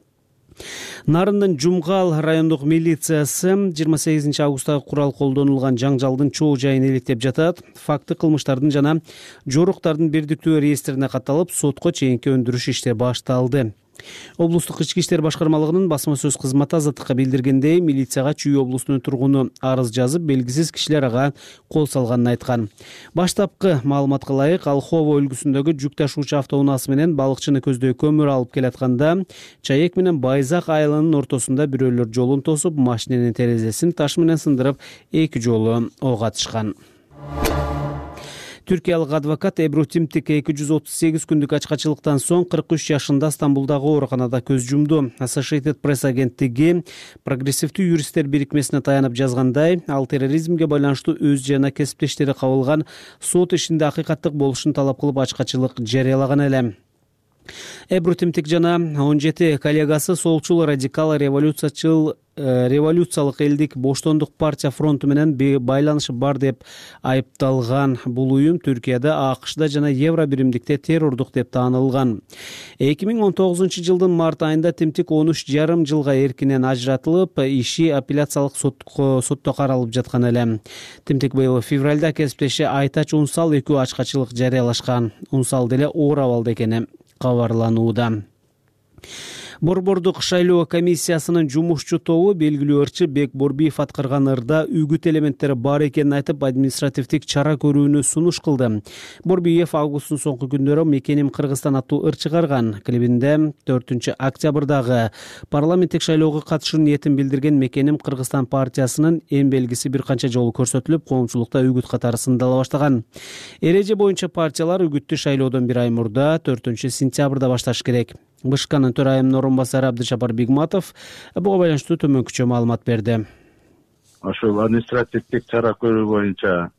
Нарындын Жумгал райондук милициясы 28 августта курал колдонулган жаңжалдын чоо жайын иликтеп жатат. Факты кылмыштардын жана жоруктардын бирдиктүү реестрине катталып, сотко чейинки өндүрүш ишти башталды. Облустук ички иштер башкармалыгынын басма сөз кызматы Азаттыкка билдиргендей, милицияга Чүй облусунун тургуну арыз жазып, белгисиз кишилер ага кол салганын айткан. Баштапкы маалыматка ылайык, Алхово өлкөсүндөгү жүк ташуучу автоунаасы менен балыкчыны көздөй көмүр алып келатканда, Чаек менен Байзак айылынын ортосунда бирөөлөр жолун тосуп, машиненин терезесин таш менен сындырып, 2 жолу ок атышкан. Түркиялык адвокат Эбру Тимтик 238 күндүк ачкачылыктан соң 43 жашында Стамбулдагы ооруканада көз жумду. Associated Press агенттиги прогрессивдүү юристтер бирикмесине таянып жазгандай, ал терроризмге байланыштуу өз жана кесиптештери кабылган сот ишинде акыйкаттык болушун талап кылып ачкачылык жарыялаган эле. Эбру Тимтик жана 17 коллегасы солчул радикал революциялык элдик боштондук партия фронту менен байланышы бар деп айыпталган. Бул уюм Түркияда, АКШда жана Евро биримдикте террордук деп таанылган. 2019 жылдын март айында Тимтик 13,5 жылга эркинен ажыратылып, иши апелляциялык сотто каралып жаткан эле. Тимтик быйыл февралда кесиптеши Айтач Унсал экөө ачкачылык жарыялашкан. Унсал деле оор абалда экени кабарланууда. Борбордук шайлоо комиссиясынын жумушчу тобу белгилүү ырчы Бек Борбиев аткарган ырда үгүт элементтери бар экенин айтып, административдик чара көрүүнү сунуш кылды. Борбиев августтун соңку күндөрү Мекеним Кыргызстан аттуу ыр чыгарган. Клибинде 4 октябрдагы парламенттик шайлоого катышуу ниетин билдирген Мекеним Кыргызстан партиясынын эң белгиси бир канча жолу көрсөтүлүп, коомчулукта үгүт катары сындала баштаган. Эреже боюнча партиялар үгүттү шайлоодон бир ай мурда 4 сентябрда башташ керек. БШКнын төрайымынын орун басары Абдышапар Бигматов буга байланыштуу төмөнкүчө маалымат берди. Ошол административдик чара көрүү боюнча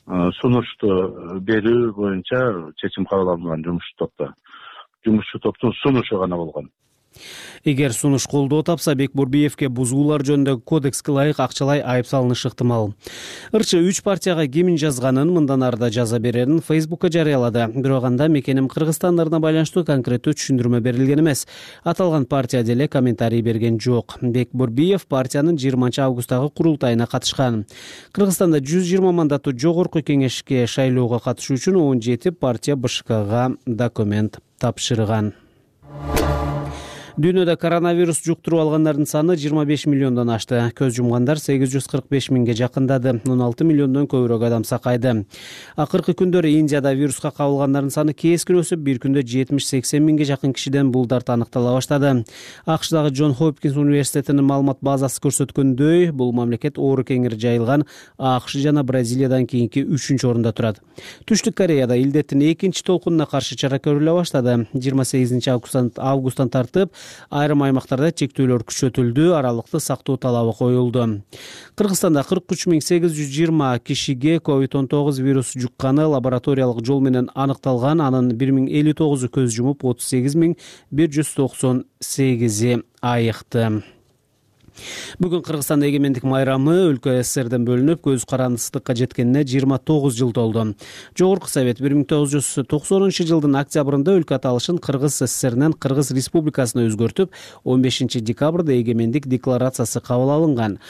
сунушту берүү боюнча чечим кабыл алынган жумушчу топтун сунушу гана болгон. Эгер сунуш колдоо тапса, Бекбурбиевке бузуулар жөнүндөгү кодекске ылайык акчалай айып салынышы ыктымал. ырчы 3 партияга кимин жазганын, мындан ары да жаза берерин Facebookка жарыялады. Бирок анда мекеним Кыргызстандарына байланыштуу конкреттүү түшүндүрмө берилген эмес. Аталган партия деле комментарий берген жок. Бекбурбиев партиянын 20 августтагы курултайына катышкан. Кыргызстанда 120 мандаттуу жогорку кеңешке шайлоого катышуу үчүн 17 партия БШКга документ тапшырган. Дүйнөдө коронавирус жуктуруп алгандардын саны 25 миллиондон ашты. Көз жумгандар 845 миңге жакындады. 16 миллиондон көбүрөөк адам сакайды. Акыркы күндөрү Индияда вируска кабылгандардын саны кескин өсүп, бир күндө 70-80 миңге жакын кишиден булдарт аныктала баштады. АКШдагы Джон Хопкинс университетинин маалымат базасы көрсөткөндөй, бул мамлекет оору кеңири жайылган АКШ жана Бразилиядан кийинки 3-орунда турат. Түштүк Кореяда илдеттин 2 толкунуна каршы чара көрүлө баштады. 28 августтан тартып айрым аймактарда чектөөлөр күчөтүлдү, аралыкты сактоо талабы коюлду. Кыргызстанда 43.820 кишиге COVID-19 вирусу жукканы лабораториялык жол менен аныкталган, анын 1059 көз жумуп, 38.198 айыкты. Бүгүн Кыргызстанда эгемендик майрамы өлкө СССРден бөлүнүп, көз карандысыздыкка жеткенине 29 жыл толду. Жогорку Совет 1990-жылдын октябрында өлкө аталышын Кыргыз СССРинен Кыргыз Республикасына өзгөртүп, 15 декабрда эгемендик декларациясы кабыл алынган.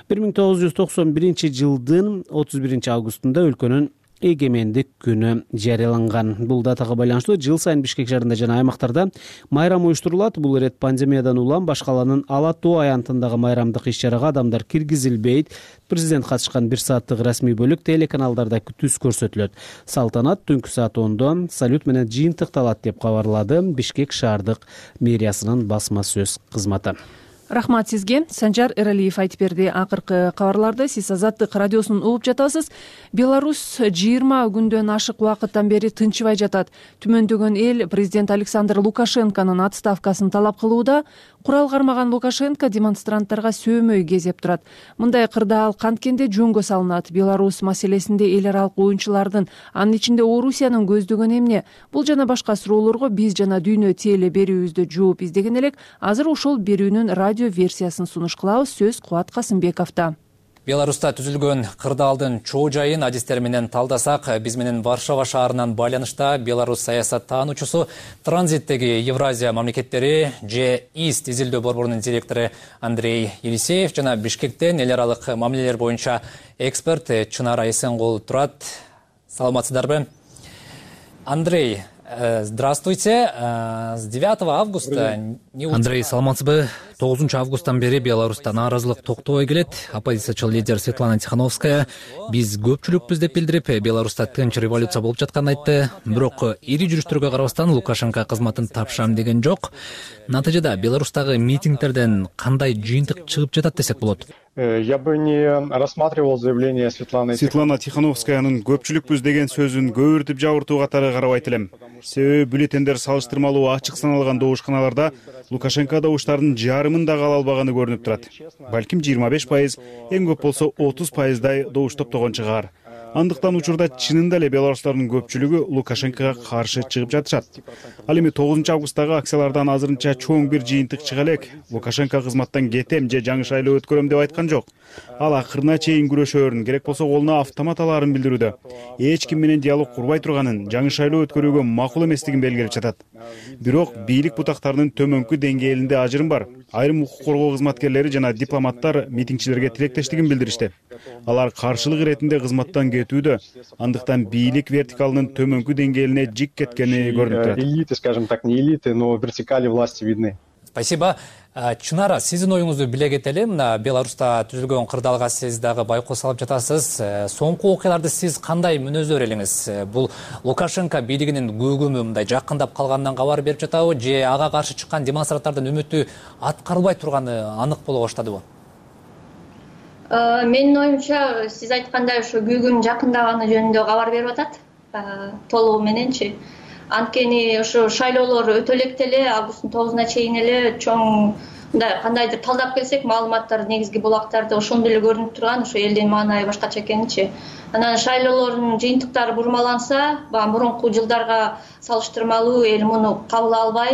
1991-жылдын 31 августунда өлкөнүн эгемендик күнү жарыяланган. Бул датага байланыштуу жыл сайын Бишкек шаарында жана аймактарда майрам уюштурулат. Бул ирет пандемиядан улам башкаланын Ала Тоо аянтындагы майрамдык иш-чарага адамдар киргизилбейт. Президент катышкан 1 сааттык расмий бөлүк телеканалдарда түз көрсөтүлөт. Салтанат түнкү саат 10:00 салют менен жыйынтыкталат деп кабарлады Бишкек шаардык мэриясынын басма сөз кызматы. Рахмат сизге. Санжар Эралиев айтып берди. Акыркы кабарларды сиз Азаттык радиосунун угуп жатасыз. Беларусь 20 күндөн ашык убакыттан бери тынчыбай жатат. Түмөндөгөн эл президент Александр Лукашенконун отставкасын талап кылууда. Курал кармаган Лукашенко демонстранттарга сөөмөй кезеп турат. Мындай кырдаал канткенде жөнгө салынат. Беларусь маселесинде эл аралык оюнчулардын, анын ичинде Орусиянын көздөгөнү эмне? Бул жана башка суроолорго биз жана Дүйнө теле берүүбүздө жооп издеген элек. Азыр ошол берүүнүн радио версиясын сунуш кылабыз. Сөз Кубат Касымбековдо. Беларуста түзүлгөн кырдаалдын чоо жайын адистер менен талдасак, биз менен Варшава шаарынан байланышта Беларусь саясаттануучусу, транзиттеги Евразия мамлекеттери ЖИС изилдөө борборунун директору Андрей Елисеев жана Бишкектен эл аралык мамилелер боюнча эксперт Чынара Эсенгул турат. Саламатсыздарбы? Андрей, здравствуйте. С 9 августа... Андрей, саламатсызбы? 9 августтан бери Беларусьта нааразылык токтобой келет. Оппозициячыл лидер Светлана Тихановская биз көпчүлүкпүз деп билдирип, Беларусьта тынч революция болуп жатканын айтты. Бирок ири жүрүштөргө карабастан Лукашенко кызматын тапшырам деген жок. Натыйжада Беларусьтагы митингтерден кандай жыйынтык чыгып жатат десек болот? Я бы не рассматривал заявление Светланы Тихановскаянын көпчүлүкпүз деген сөзүн көбүртүп жабыртуу катары карабайт элем. Себеби бюллетендер салыштырмалуу ачык саналган добушканаларда Лукашенко добуштардын жарымын да кала албаганы көрүнүп турат. Балким 25%, эң көп болсо 30%дай добуш топтогон чыгар. Андыктан учурда чынында эле белорустардын көпчүлүгү Лукашенкого каршы чыгып жатышат. Ал эми 9 августтагы акциялардан азырынча чоң бир жыйынтык чыга элек. Лукашенко кызматтан кетем же жаңы шайлоо өткөрөм деп айткан жок. Ал акырына чейин күрөшөөрүн, керек болсо колуна автомат алаарын билдирүүдө. Эч ким менен диалог курбай турганын, жаңы шайлоо өткөрүүгө макул эместигин белгилеп жатат. Бирок бийлик бутактарынын төмөнкү деңгээлинде ажырым бар. Айрым укук коргоо кызматкерлери жана дипломаттар митингчилерге тилектештигин билдиришти. Алар каршылык иретинде кызматтан кетүүдө, андыктан бийлик вертикалынын төмөнкү деңгээлине жик кеткени көрүнүп турат. Элиты, скажем так, не элиты, но вертикали власти видны. Спасибо. Чынара, сиздин оюңузду биле кетели. Мына Беларуста түзүлгөн кырдаалга сиз дагы байкоо салып жатасыз. Соңку окуяларды сиз кандай мүнөздөр элеңиз? Бул Лукашенко бийлигинин көөгөмү мындай жакындап калганынан кабар берип жатабы, же ага каршы чыккан демонстранттардын үмүтү аткарылбай турганы анык боло баштадыбы? Менин оюмча, сиз айткандай ошо көөгүн жакындаганы жөнүндө кабар берип атат. Толугу мененчи. Анткени ошо шайлоолор өтө элек эле августтун 9-уна чейин эле чоң мындай кандайдыр талдап келсек, маалыматтар негизги булактарда ошондо эле көрүнүп турган, ошо элдин маанайы башкача экенинчи. Анан шайлоолордун жыйынтыктары бурмаланса, мурунку жылдарга салыштырмалуу эл муну кабыл албай,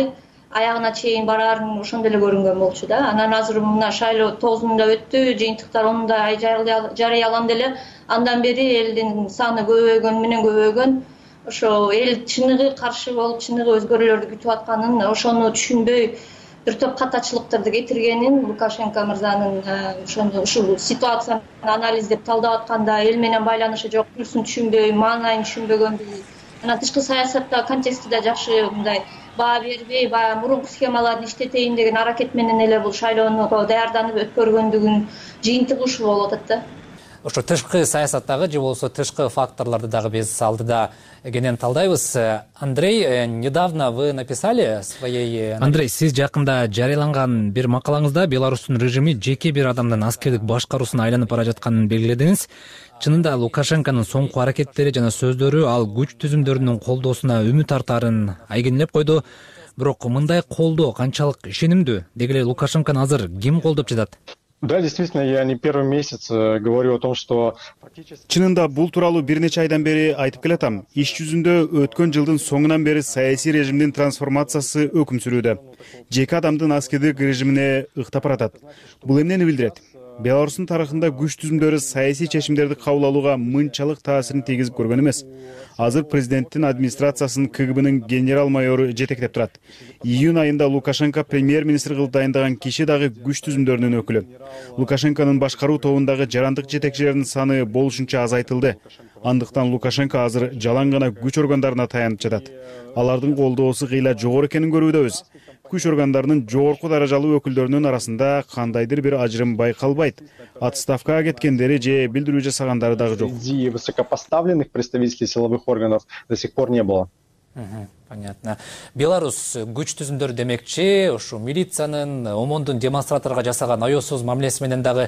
аягына чейин бараарын ошондо эле көрүнгөн болчу да. Анан азыр мына шайлоо 9-унда өттү, жыйынтыктар 10-да жарыяланды эле. Андан бери элдин саны көбөйгөн менен көбөйгөн. Ошо эл чыныгы каршы болуп, чыныгы өзгөрүүлөрдү күтүп атканын, ошону түшүнбөй бир топ катачылыктарды кетиргенин Лукашенко мырзанын ушул ситуацияны анализдеп талдап атканда эл менен байланышы жок, плюсун түшүнбөй, маанайын түшүнбөгөндүгү, анан тышкы саясатта контексти да жакшы мындай баа бербей, баягы мурунку схемаларды иштетейин деген аракет менен эле бул шайлоону даярданып өткөргөндүгүнүн жыйынтыгы ушул болуп атат да. Ошо тышкы саясаттагы же болбосо тышкы факторларды дагы биз алдыда кенен талдайбыз. Андрей, недавно вы написали своей... Андрей, сиз жакында жарыяланган бир макалаңызда Беларустун режими жеке бир адамдын аскердик башкаруусуна айланып бара жатканын белгиледиңиз. Чынында Лукашенконун соңку аракеттери жана сөздөрү ал күч түзүмдөрүнүн колдоосуна үмүт артаарын айгинелеп койду. Бирок мындай колдоо канчалык ишенимдүү? Деги эле Лукашенкону азыр ким колдоп жатат? Да, действительно, я не первый месяц говорю о том, что... Чынында бул тууралуу бир нече айдан бери айтып келатам. Иш жүзүндө өткөн жылдын соңунан бери саясий режимдин трансформациясы өкүм сүрүүдө. Жеке адамдын аскердик режимине ыктап баратат. Бул эмнени билдирет? Беларустун тарыхында күч түзүмдөрү саясий чечимдерди кабыл алууга мынчалык таасирин тийгизип көргөн эмес. Азыр президенттин администрациясын КГБнын генерал майору жетектеп турат. Июнь айында Лукашенко премьер-министр кылып дайындаган киши дагы күч түзүмдөрүнүн өкүлү. Лукашенконун башкаруу тобундагы жарандык жетекчилердин саны болушунча азайтылды. Андыктан Лукашенко азыр жалаң гана күч органдарына таянып жатат. Алардын колдоосу кыйла жогору экенин көрүүдөбүз. Күч органдарынын жогорку даражалуу өкүлдөрүнүн арасында кандайдыр бир ажырым байкалбайт. Отставкага кеткендери же билдирүү жасагандары дагы жок. Высокопоставленных представителей силовых органов до сих пор не было. Понятно. Беларус күч түзүмдөрү демекчи, ушу милициянын, ОМОНдун демонстраторго жасаган аёсуз мамилеси менен дагы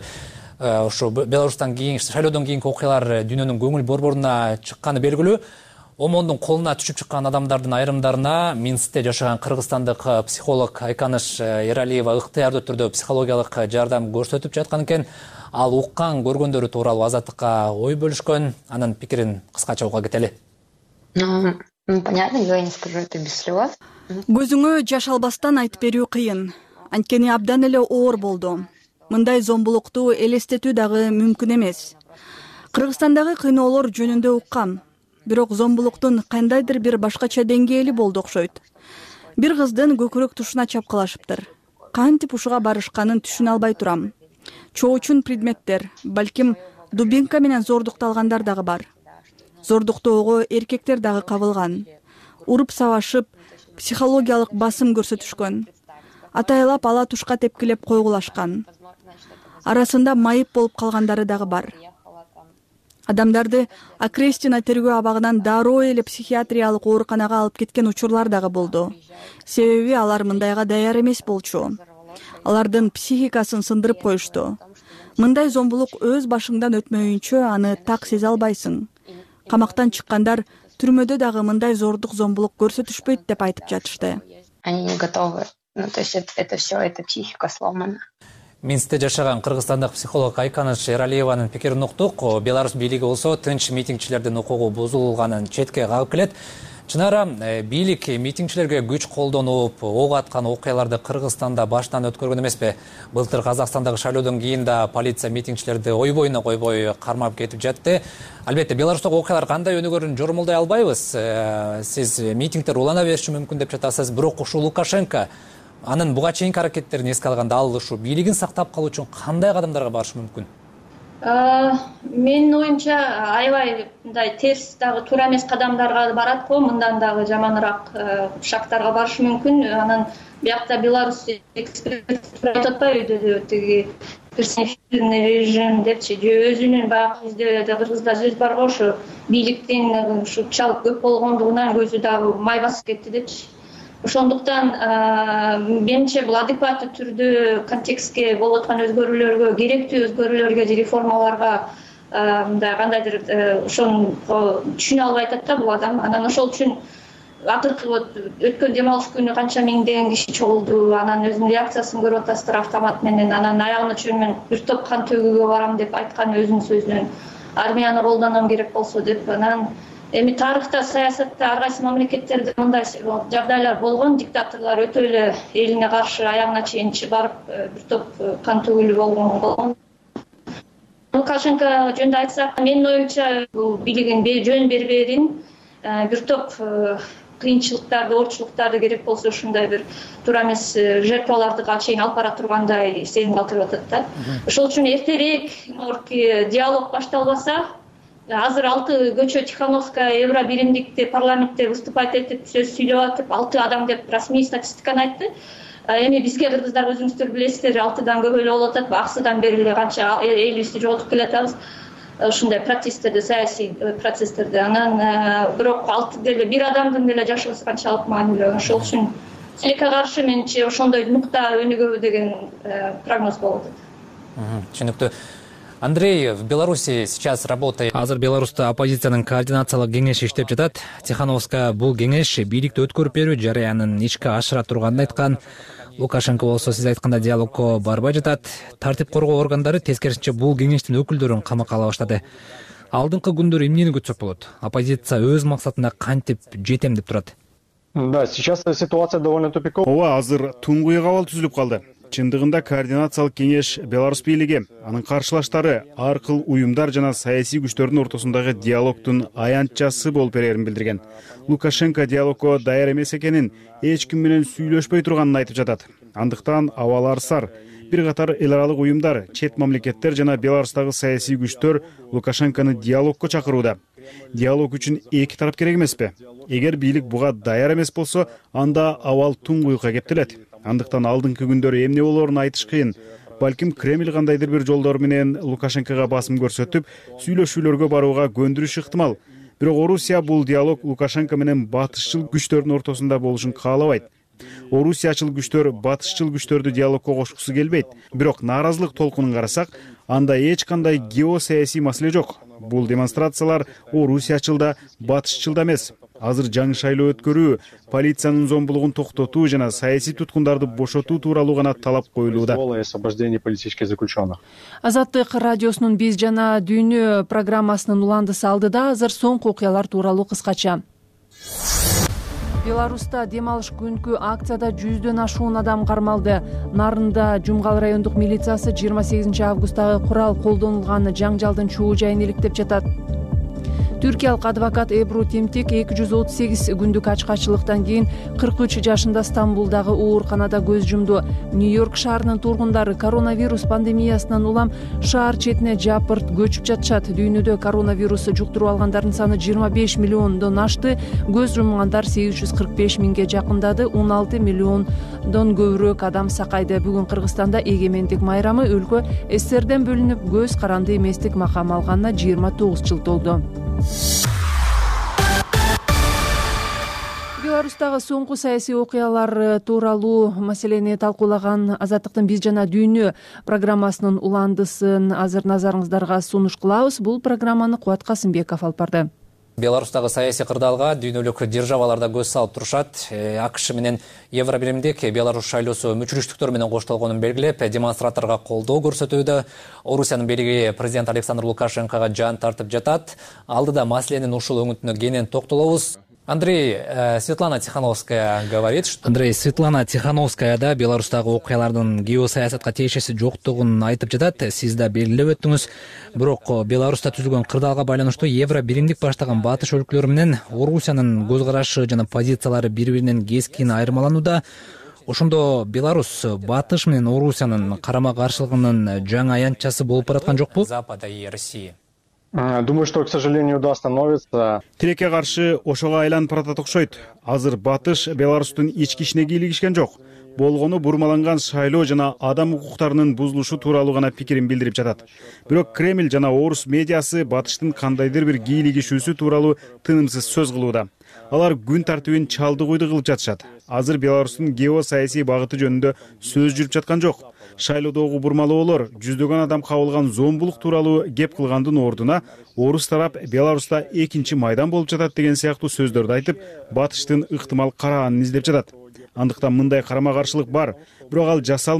ушу Беларустан кийин, шайлоодон кийинки окуялар дүйнөнүн көңүл борборуна чыкканы белгилүү. ОМОНдун колуна түшүп чыккан адамдардын айрымдарына Минскте жашаган кыргызстандык психолог Айканыш Эралиева ыктыярдуу түрдө психологиялык жардам көрсөтүп жаткан экен. Ал уккан көргөндөрү тууралуу Азаттыкка ой бөлүшкөн. Анын пикирин кыскача уга кетели. Понятно, я не скажу это без слез. Көзүңө жаш албастан айтып берүү кыйын. Анткени абдан эле оор болду. Мындай зомбулукту элестетүү дагы мүмкүн эмес. Кыргызстандагы кыйноолор жөнүндө уккам. Бирок зомбулуктун кандайдыр бир башкача деңгээли болду окшойт. Бир кыздын көкүрөк тушуна чапкылашыптыр. Кантип ушуга барышканын түшүнө албай турам. Чоочун предметтер, балким дубинка менен зордукталгандар дагы бар. Зордуктоого эркектер дагы кабылган. Уруп сабашып, психологиялык басым көрсөтүшкөн. Атайлап ала тушка тепкилеп койгулашкан. Арасында майып болуп калгандары дагы бар. Адамдарды Окрестина тергөө абагынан дароо эле психиатриялык ооруканага алып кеткен учурлар дагы болду. Себеби алар мындайга даяр эмес болчу. Алардын психикасын сындырып коюшту. Мындай зомбулук өз башыңдан өтмөйүнчө аны так сезе албайсың. Камактан чыккандар түрмөдө дагы мындай зордук зомбулук көрсөтүшпөйт деп айтып жатышты. Они не готовы. То есть это все, это психика сломана. Минскте жашаган кыргызстандык психолог Айканыш Эралиеванын пикирин уктук. Беларусь бийлиги болсо тынч митингчилердин укугу бузулганын четке кагып келет. Чынара бийлик митингчилерге күч колдонуп, ок аткан окуяларды Кыргызстанда баштан өткөргөн эмеспи? Былтыр Казакстандагы шайлоодон кийин да полиция митингчилерди ой боюна койбой кармап кетип жатты. Албетте Беларустагы окуялар кандай өнүгөрүн жормолдой албайбыз. Сиз митингдер улана бериши мүмкүн деп жатасыз, бирок ушул Лукашенко анын буга чейинки аракеттерин эске алганда ал ушу бийлигин сактап калуу үчүн кандай кадамдарга барышы мүмкүн? Менин оюмча аябай мындай терс дагы туура эмес кадамдарга барат го, мындан дагы жаманыраак шагтарга барышы мүмкүн. Анан биякта Беларусь эксперт айтып атпайбы, тиги персонифицированный режим депчи, же өзүнүн баягы бизде Кыргызда сөз бар го, ошо бийликтин ушу чалып көп болгондугунан көзү дагы май басып кетти депчи. Ошондуктан менимче бул адекваттуу түрдө контекстке болуп аткан өзгөрүүлөргө, керектүү өзгөрүүлөргө же реформаларга мындай кандайдыр ошону түшүнө албай атат да бул адам. Анан ошол үчүн акыркы өткөн дем алыш күнү канча миңдеген киши чогулду, анан өзүнүн реакциясын көрүп атасыздар автомат менен, анан аягына чейин мен бир топ кан төгүүгө барам деп айткан өзүнүн сөзүнөн, армияны колдоном керек болсо деп. Анан Эми тарыхта, саясатта ар кайсы мамлекеттерде мындай жагдайлар болгон. Диктаторлор өтө эле элине каршы аягына чейин барып бир топ кан төгүлүү болгон. Лукашенко жөнүндө айтсак, менин оюмча бул бийлигин жөн бербедин, бир топ кыйынчылыктарды, оорчулуктарды керек болсо ушундай бир туура эмес жертваларды чейин алып бара тургандай сезим калтырып атат да. Ошол үчүн эртерээк диалог башталбаса, азыр 6 көчө Тихановская Евробиримдикте парламентте выступать этип сөз сүйлөп атып, 6 адам деп расмий статистиканы айтты. Эми бизге кыргыздар өзүңүздөр билесиздер, 6дан көп эле болуп атат, аксыдан бери эле канча элибизди жоготуп келатабыз. Ушундай процесстерде, саясий процесстерде. Анан бирок 6 деле бир адамдын деле жашоосу канчалык маанилүү. Ошол үчүн тилекке каршы менчи ошондой нукта өнүгөбү деген прогноз болуп атат. Түшүнүктүү. Андрей, в Беларуси сейчас работает. Азыр Беларусьта оппозициянын координациялык кеңеши иштеп жатат. Тихановская бул кеңеш бийликти өткөрүп берүү жарыянын ишке ашыра турганын айткан. Лукашенко болсо сиз айткандай диалогко барбай жатат. Тартип коргоо органдары тескерисинче бул кеңештин өкүлдөрүн камакка ала баштады. Алдыңкы күндөрү эмнени күтсөк болот? Оппозиция өз максатына кантип жетем деп турат? Да, сейчас ситуация довольно тупиковая. Ооба, азыр туңгуйга абал түзүлүп калды. Чындыгында координациялык кеңеш Беларусь бийлиги, анын каршылаштары ар кыл уюмдар жана саясий күчтөрдүн ортосундагы диалогдун аянтчасы болуп берерин билдирген. Лукашенко диалогко даяр эмес экенин, эч ким менен сүйлөшпөй турганын айтып жатат. Андыктан абал арсар. Бир катар эл аралык уюмдар, чет мамлекеттер жана Беларустагы саясий күчтөр Лукашенкону диалогко чакырууда. Диалог үчүн эки тарап керек эмеспи? Эгер бийлик буга даяр эмес болсо, анда абал туңгуйга кептелет. Андыктан алдыңкы күндөрү эмне болоорун айтыш кыйын. Балким Кремль кандайдыр бир жолдор менен Лукашенкого басым көрсөтүп, сүйлөшүүлөргө барууга көндүрүш ыктымал. Бирок Орусия бул диалог Лукашенко менен батышчыл күчтөрдүн ортосунда болушун каалабайт. Орусиячыл күчтөр батышчыл күчтөрдү диалогко кошкусу келбейт. Бирок нааразылык толкунун карасак, анда эч кандай геосаясий маселе жок. Бул демонстрациялар Орусиячыл да, батышчыл да эмес. Азыр жаңы шайлоо өткөрүү, полициянын зомбулугун токтотуу жана саясий туткундарды бошотуу тууралуу гана талап коюлууда. Освобождение политических заключенных. Азаттык радиосунун биз жана дүйнө программасынын уландысы алдыда азыр соңку окуялар тууралуу кыскача. Беларуста дем алыш күнкү акцияда 100дөн ашуун адам кармалды. Нарында Жумгал райондук милициясы 28 августтагы курал колдонулган жаңжалдын чоо жайын иликтеп жатат. Түркиялык адвокат Эбру Тимтик 238 күндүк ачкачылыктан кийин 43 жашында Стамбулдагы ооруканада көз жумду. Нью-Йорк шаарынын тургундары коронавирус пандемиясынан улам шаар четине жапырт көчүп жатышат. Дүйнөдө коронавирус жуктуруп алгандардын саны 25 миллиондон ашты. Көз жумгандар 845 миңге жакындады. 16 миллиондон көбүрөөк адам сакайды. Бүгүн Кыргызстанда эгемендик майрамы өлкө СССРден бөлүнүп көз каранды эместик макам алганына 29 жыл толду. Беларустагы соңку саясий окуялар тууралуу маселени талкуулаган Азаттыктын биз жана дүйнө программасынын уландысын азыр назарыңыздарга сунуш кылабыз. Бул программаны Кубат Касымбеков алып барды. Беларустагы саясий кырдаалга дүйнөлүк державаларда көз салып турушат. АКШ менен Евробиримдик Беларусь шайлоосу мүчүрүштүктөр менен коштолгонун белгилеп, демонстраторго колдоо көрсөтүүдө. Орусиянын бийлиги президент Александр Лукашенкого жан тартып жатат. Алдыда маселенин ушул өңүтүнө кенен токтолобуз. Андрей, Светлана Тихановская говорит, что... Андрей, Светлана Тихановская да Беларустагы окуялардын геосаясатка тиешеси жоктугун айтып жатат. Сиз да белгилеп өттүңүз. Бирок Беларуста түзүлгөн кырдаалга байланыштуу Евробиримдик баштаган батыш өлкөлөрү менен Орусиянын көз карашы жана позициялары бири-биринен кескин айырмаланууда. Ошондо Беларусь батыш менен Орусиянын карама каршылыгынын жаңы аянтчасы болуп бараткан жокпу? Запада и России. Думаю, что, к сожалению, да, становится. Тилекке каршы ошого айланып баратат окшойт. Азыр батыш Беларустун ички ишине кийлигишкен жок. Болгону бурмаланган шайлоо жана адам укуктарынын бузулушу тууралуу гана пикирин билдирип жатат. Бирок Кремль жана орус медиасы батыштын кандайдыр бир кийлигишүүсү тууралуу тынымсыз сөз кылууда. Алар күн тартибин чалды куйду кылып жатышат. Азыр Беларустун геосаясий багыты жөнүндө сөз жүрүп жаткан жок. Шайлоодогу бурмалоолор, жүздөгөн адам кабылган зомбулук тууралуу кеп кылгандын ордуна орус тарап Беларуста экинчи майдан болуп жатат деген сыяктуу сөздөрдү айтып, батыштын ыктымал караанын издеп жатат. Андыктан мындай карама каршылык бар, бирок ал жасалма.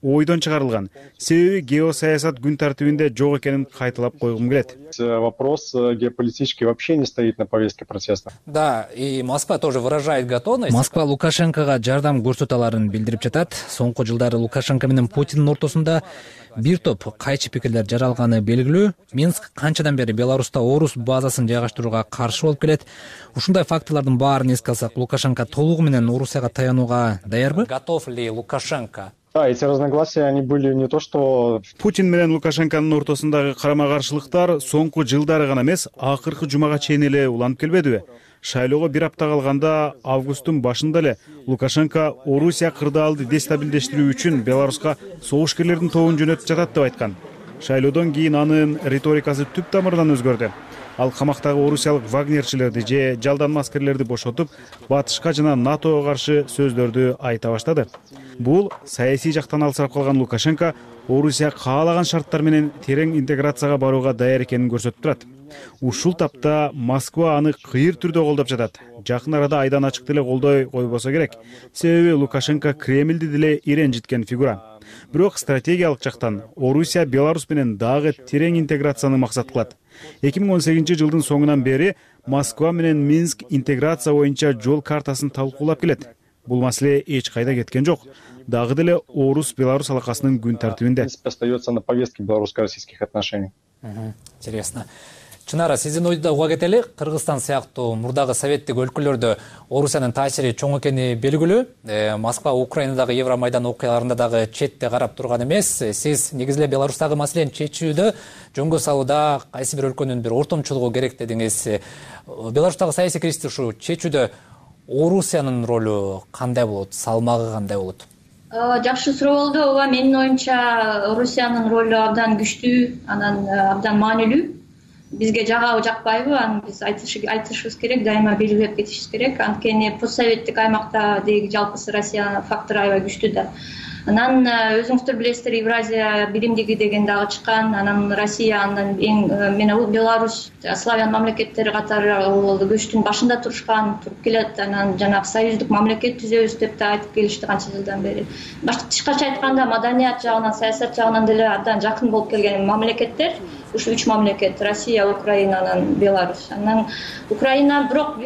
ойдон чыгарылган. Себеби геосаясат күн тартибинде жок экенин кайталап койгум келет. Вопрос геополитический вообще не стоит на повестке протеста. Да, и Москва тоже выражает готовность. Москва Лукашенкоға жардам көрсөтө аларын билдирип жатат. Соңку жылдары Лукашенко менен Путиндин ортосунда бир топ кайчы пикирлер жаралганы белгилүү. Минск канчадан бери Беларуста орус базасын жайгаштырууга каршы болуп келет. Ушундай фактылардын баарын эске алсак, Лукашенко толугу менен Орусияга таянууга даярбы? Готов ли Лукашенко? Да, эти разногласия, они были не то, что... Путин менен Лукашенконун ортосундагы карама-каршылыктар соңку жылдары гана эмес, акыркы жумага чейин эле уланып келбедиби? Шайлоого бир апта калганда августтун башында эле Лукашенко Орусия кырдаалды дестабилдештирүү үчүн Беларуска согушкерлердин тобун жөнөтүп жатат деп айткан. Шайлоодон кийин анын риторикасы түп тамырдан өзгөрдү. Ал камактагы орусиялык вагнерчилерди же жалданма аскерлерди бошотуп, батышка жана НАТОго каршы сөздөрдү айта баштады. Бул саясий жактан алсырап калган Лукашенко Орусия каалаган шарттар менен терең интеграцияга барууга даяр экенин көрсөтүп турат. Ушул тапта Москва аны кыйыр түрдө колдоп жатат. Жакын арада айдан ачык деле колдой койбосо керек. Себеби Лукашенко Кремлди деле иренжиткен фигура. Бирок стратегиялык жактан Орусия Беларусь менен дагы терең интеграцияны максат кылат. 2018-жылдын соңунан бери Москва менен Минск интеграция боюнча жол картасын талкуулап келет. Бул маселе эч кайда кеткен жок. Дагы деле Орус-Беларусь алакасынын күн тартибинде. Остается на повестке белорусско-российских отношений. Интересно. Чынара, сиздин ойдо уга кетели, Кыргызстан сыяктуу мурдагы советтик өлкөлөрдө Орусиянын таасири чоң экени белгилүү. Москва Украинадагы Евромайдан окуяларында дагы четте карап турган эмес. Сиз негизинен Беларустагы маселени чечүүдө жөнгө салууда кайсы бир өлкөнүн бир ортомчулугу керек дедиңиз. Беларустагы саясий кризисти ушу чечүүдө Орусиянын ролу кандай болот, салмагы кандай болот? Жакшы суроо болду. Ооба, менин оюмча Орусиянын ролу абдан күчтүү, анан абдан маанилүү. Бизге жагабы жакпайбы, аны биз айтышыбыз керек, дайыма белгилеп кетишибиз керек. Анткени постсоветтик аймакта деги жалпысы Россия фактору аябай күчтүү да. Анан өзүңүздөр билесиздер, Евразия биримдиги деген дагы чыккан. Анан Россия андан менен Беларусь, славян мамлекеттери катары көчтүн башында туруп келет. Анан жанагы союздук мамлекет түзөбүз деп да айтып келишти канча жылдан бери. Башкача айтканда маданият жагынан, саясат жагынан деле абдан жакын болуп келген мамлекеттер. Ушу 3 мамлекет: Россия, Украина, анан Беларусь. Анан Украина бирок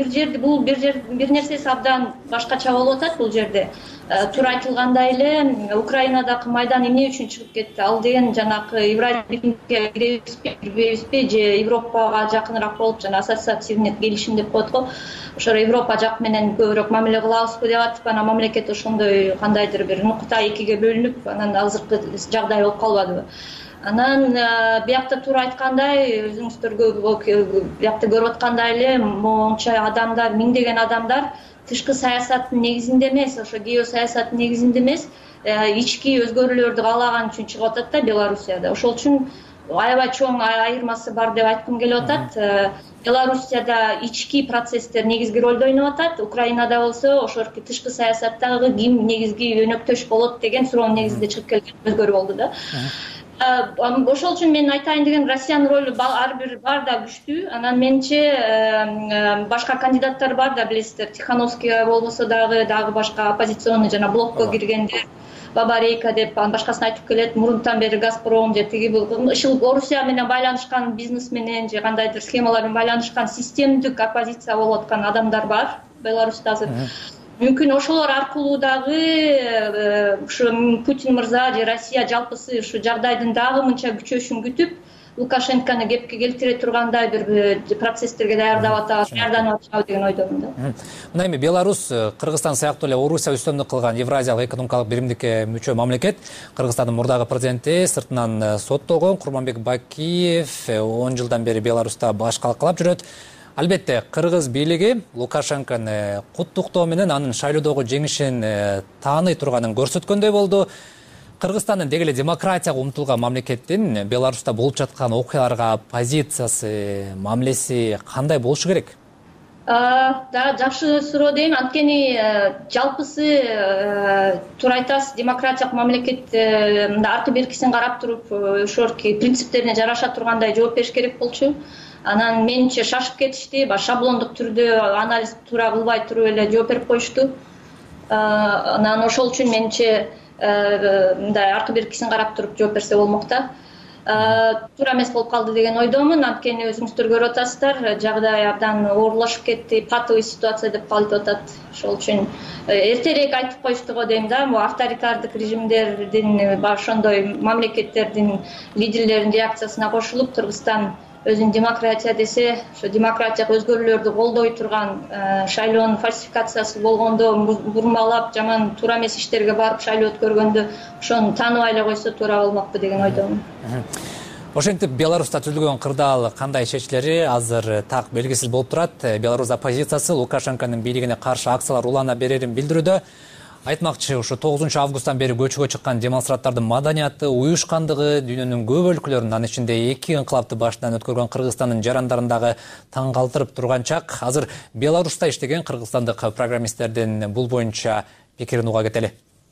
бир нерсеси абдан башкача болуп атат бул жерде. Туура айтылгандай эле Украинадагы майдан эмне үчүн чыгып кетти? Ал деген жанагы Евразияга киребизби же Европага жакыныраак болуп, жана ассоциативный келишим деп коет го. Ошо Европа жак менен көбүрөөк мамиле кылабызбы деп атып, анан мамлекет ошондой кандайдыр бир нукта экиге бөлүнүп, анан азыркы жагдай болуп калбадыбы? Анан биякта туура айткандай, өзүңүздөр биякта көрүп аткандай эле монча адамдар, миңдеген адамдар тышкы саясаттын негизинде эмес, ошо геосаясаттын негизинде эмес, ички өзгөрүүлөрдү каалаган үчүн чыгып атат да Белоруссияда. Ошол үчүн аябай чоң айырмасы бар деп айткым келип атат. Белоруссияда ички процесстер негизги ролду ойноп атат. Украинада болсо ошол тышкы саясаттагы ким негизги өнөктөш болот деген суроонун негизинде чыгып келген өзгөрүү болду да. Ошол үчүн мен айтайын деген, Россиянын ролу ар бир бар да күчтүү. Анан менче башка кандидаттар бар да, билесиздер, Тихановский болбосо дагы башка оппозиционный жана блокко киргендер, Бабарейка деп башкасын айтып келет. Мурунтан бери Газпром же тиги ушул Орусия менен байланышкан бизнес менен же кандайдыр схемалар менен байланышкан системдик оппозиция болуп аткан адамдар бар Беларуста азыр. Мүмкүн ошолор аркылуу дагы ушу Путин мырза же Россия жалпысы ушу жагдайдын дагы мынча күчөшүн күтүп, Лукашенкону кепке келтире тургандай бир процесстерге даярданып атышабы деген ойдомун да. Мына эми Беларусь, Кыргызстан сыяктуу эле Орусия үстөмдүк кылган Евразиялык экономикалык биримдикке мүчө мамлекет. Кыргызстандын мурдагы президенти сыртынан соттолгон Курманбек Бакиев 10 жылдан бери Беларуста башкалык кылып жүрөт. Албетте, Кыргыз бийлиги Лукашенкону куттуктоо менен анын шайлоодогу жеңишин тааный турганын көрсөткөндөй болду. Кыргызстандын деги эле демократияга умтулган мамлекеттин Беларуста болуп жаткан окуяларга позициясы, мамилеси кандай болушу керек? Да, жакшы суроо дейм. Анткени жалпысы туура айтасыз, демократиялык мамлекет арты беркисин карап туруп, ошол принциптерине жараша тургандай жооп бериш керек болчу. Анан менимче шашып кетишти, шаблондук түрдө анализ туура кылбай туруп эле жооп берип коюшту. Анан ошол үчүн менимче мындай аркы беркисин карап туруп жооп берсе болмок да. Туура эмес болуп калды деген ойдомун. Анткени өзүңүздөр көрүп атасыздар, жагдай абдан оорлошуп кетти, патовый ситуация деп калып атат. Ошол үчүн эртерээк айтып коюшту го дейм да. Бул авторитардык режимдердин, ошондой мамлекеттердин лидерлеринин реакциясына кошулуп, Кыргызстан өзүн демократия десе, ошо демократиялык өзгөрүүлөрдү колдой турган, шайлоонун фальсификациясы болгондо бурмалап, жаман туура эмес иштерге барып шайлоо өткөргөндө ошону тааныбай эле койсо туура болмокпу деген ойдомун. Ошентип Беларуста түзүлгөн кырдаал кандай чечилери азыр так белгисиз болуп турат. Беларусь оппозициясы Лукашенконун бийлигине каршы акциялар улана берерин билдирүүдө. Айтмакчы, ушу 9 августтан бери көчөгө чыккан демонстранттардын маданияты, уюшкандыгы дүйнөнүн көп өлкөлөрүнүн, анын ичинде 2 инкылапты башынан өткөргөн Кыргызстандын жарандарындагы таң калтырып турган чак. Азыр Беларуста иштеген кыргызстандык программисттердин бул боюнча пикирин уга кетели.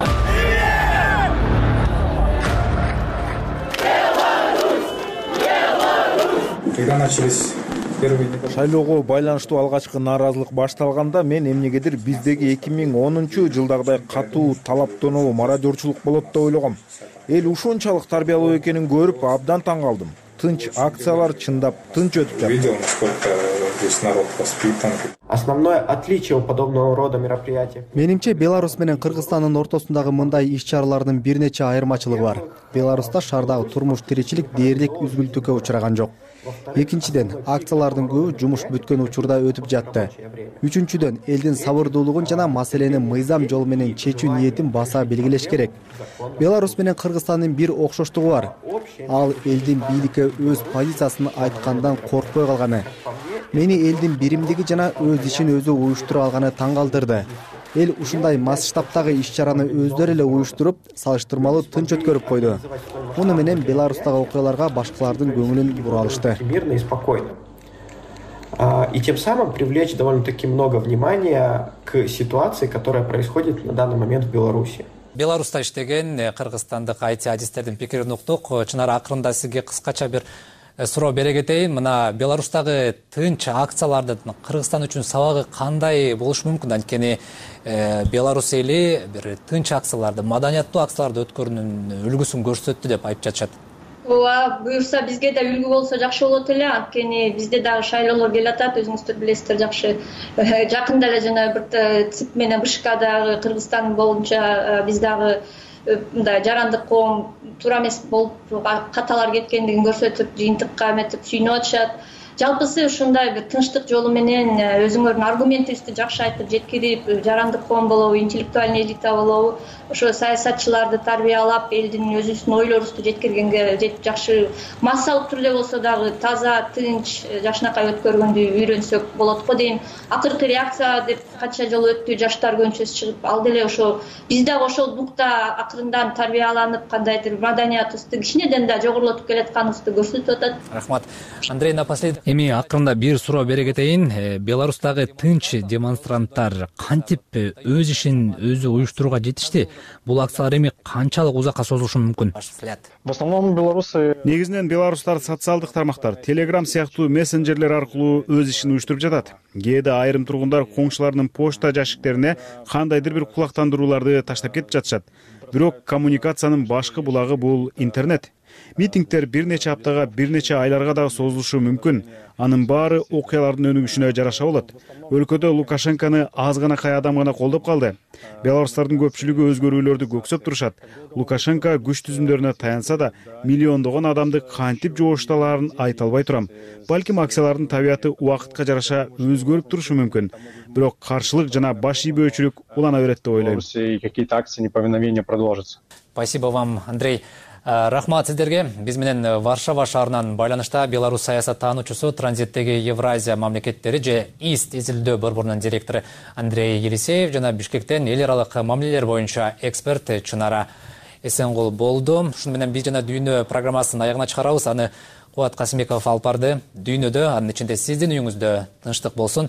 Когда начались шайлоого байланыштуу алгачкы нааразылык башталганда мен эмнегедир биздеги 2010-жылдагыдай катуу талаптануу мародерчулук болот деп ойлогом. Эл ушунчалык тарбиялуу экенин көрүп абдан таң калдым. Тынч акциялар чындап тынч өтүп жатты. Видел, насколько здесь народ воспитан. Основное отличие у подобного рода мероприятий. Менимче Беларусь менен Кыргызстандын ортосундагы мындай иш-чаралардын бир нече айырмачылыгы бар. Беларуста шаардагы турмуш тиричилик дээрлик үзгүлтүүгө учураган жок. Экинчиден, акциялардын көбү жумуш бүткөн учурда өтүп жатты. Үчүнчүдөн, элдин сабырдуулугун жана маселени мыйзам жолу менен чечүү ниетин баса белгилеш керек. Беларусь менен Кыргызстандын бир окшоштугу бар. Ал элдин бийликке өз позициясын айткандан коркпой калганы. Мени элдин биримдиги жана өз ишин өзү уюштуруп алганы таң калтырды. Эл ушундай масштабтагы иш-чараны өздөрү эле уюштуруп, салыштырмалуу тынч өткөрүп койду. Муну менен Беларустагы окуяларга башкалардын көңүлүн бура алышты. Мирно и спокойно. И тем самым привлечь довольно-таки много внимания к ситуации, которая происходит на данный момент в Беларуси. Беларуста иштеген кыргызстандык IT-адистердин пикирин уктук. Чынар, акырында сизге кыскача бир суроо бере кетейин. Мына Беларустагы тынч акциялардын Кыргызстан үчүн сабагы кандай болушу мүмкүн? Анткени Беларусь эли бир тынч акцияларды, маданияттуу акцияларды өткөрүүнүн үлгүсүн көрсөттү деп айтып жатышат. Ооба, буюрса бизге да үлгү болсо жакшы болот эле. Анткени бизде дагы шайлоолор келатат, өзүңүздөр билесиздер жакшы. Жакында эле жана бир ЦИК менен БШКдагы Кыргызстан боюнча биз дагы мындай жарандык коом туура эмес болуп каталар кеткендигин көрсөтүп, жыйынтыкка эметип сүйнүп атышат. Жалпысы ушундай бир тынчтык жолу менен өзүңөрдүн аргументибизди жакшы айтып жеткирип, жарандык коом болобу, интеллектуальный элита болобу, ошо саясатчыларды тарбиялап, элдин өзүбүздүн ойлорубузду жеткиргенге жакшы массалык түрдө болсо дагы таза, тынч, жакшынакай өткөргөндү үйрөнсөк болот го дейм. Акыркы реакция деп канча жолу өттү, жаштар көчөсү чыгып, ал деле ошо биз дагы ошол духта акырындан тарбияланып, кандайдыр маданиятыбызды кичинеден да жогорулатып келатканыбызды көрсөтүп атат. Рахмат. Андрей, напоследок эми акырында бир суроо бере кетейин. Беларустагы тынч демонстранттар кантип өз ишин өзү уюштурууга жетишти? Бул акциялар эми канчалык узакка созулушу мүмкүн? В основном белорусы... Негизинен беларустар социалдык тармактар, Telegram сыяктуу мессенджерлер аркылуу өз ишин уюштуруп жатат. Кээде айрым тургундар коңшуларынын почта жашиктерине кандайдыр бир кулактандырууларды таштап кетип жатышат. Бирок коммуникациянын башкы булагы бул интернет. Митингдер бир нече аптага, бир нече айларга дагы созулушу мүмкүн. Анын баары окуялардын өнүгүшүнө жараша болот. Өлкөдө Лукашенкону аз гана кай адам гана колдоп калды. Беларустардын көпчүлүгү өзгөрүүлөрдү көксөп турушат. Лукашенко күч түзүмдөрүнө таянса да, миллиондогон адамды кантип жоошталаарын айта албай турам. Балким акциялардын табияты убакытка жараша өзгөрүп турушу мүмкүн. Бирок каршылык жана баш ийбөөчүлүк улана берет деп ойлойм. Какие-то акции неповиновения продолжатся. Спасибо вам, Андрей. Рахмат сиздерге. Биз менен Варшава шаарынан байланышта Беларусь саясат таануучусу, транзиттеги Евразия мамлекеттери же ИСТ изилдөө борборунун директору Андрей Елисеев жана Бишкектен эл аралык мамилелер боюнча эксперт Чынара Эсенгул болду. Ушуну менен биз жана Дүйнө программасын аягына чыгарабыз. Аны Кубат Касымбеков алып барды. Дүйнөдө, анын ичинде сиздин үйүңүздө тынчтык болсун.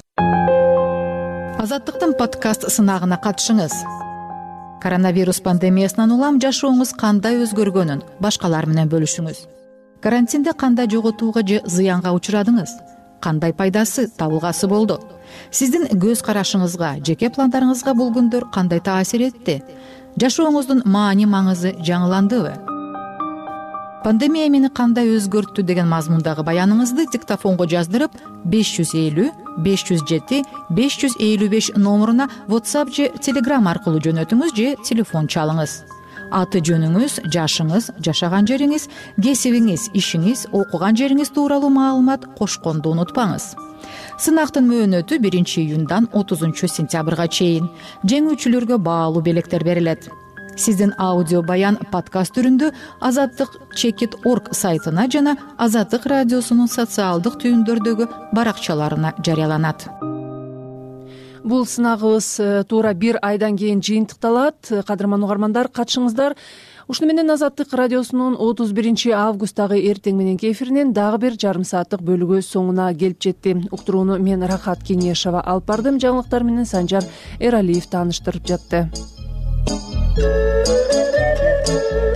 Азаттыктын подкаст сынагына катышыңыз. Коронавирус пандемиясынан улам жашооңуз кандай өзгөргөнүн башкалар менен бөлүшүңүз. Карантинде кандай жоготууга же зыянга учурадыңыз? Кандай пайдасы, табылгасы болду? Сиздин көз карашыңызга, жеке пландарыңызга бул күндөр кандай таасир этти? жашооңуздун маани маңызы жаңыландыбы? Пандемия мени кандай өзгөрттү деген мазмундагы баяныңызды диктофонго жаздырып 550 507 555 номуруна WhatsApp же Telegram аркылуу жөнөтүңүз же телефон чалыңыз. Аты жөнүңүз, жашыңыз, жашаган жериңиз, кесибиңиз, ишиңиз, окуган жериңиз тууралуу маалымат кошконду унутпаңыз. Сынактын мөөнөтү 1-июндан 30-сентябрга чейин. Жеңүүчүлөргө баалуу белектер берилет. Сиздин аудио баян подкаст түрүндө azatdыk.org сайтына жана Азаттык радиосунун социалдык түйүндөрдөгү баракчаларына жарыяланат. Бул сынагыбыз туура 1 айдан кийин жыйынтыкталат. Кадырман угармандар, катышыңыздар. Ушуну менен Азаттык радиосунун 31 августтагы эртең мененки эфиринин дагы бир жарым сааттык бөлүгү соңуна келип жетти. Уктурууну мен Рахат Кеңешова алып бардым. Жаңылыктар менен Санжар Эралиев тааныштырып жатты.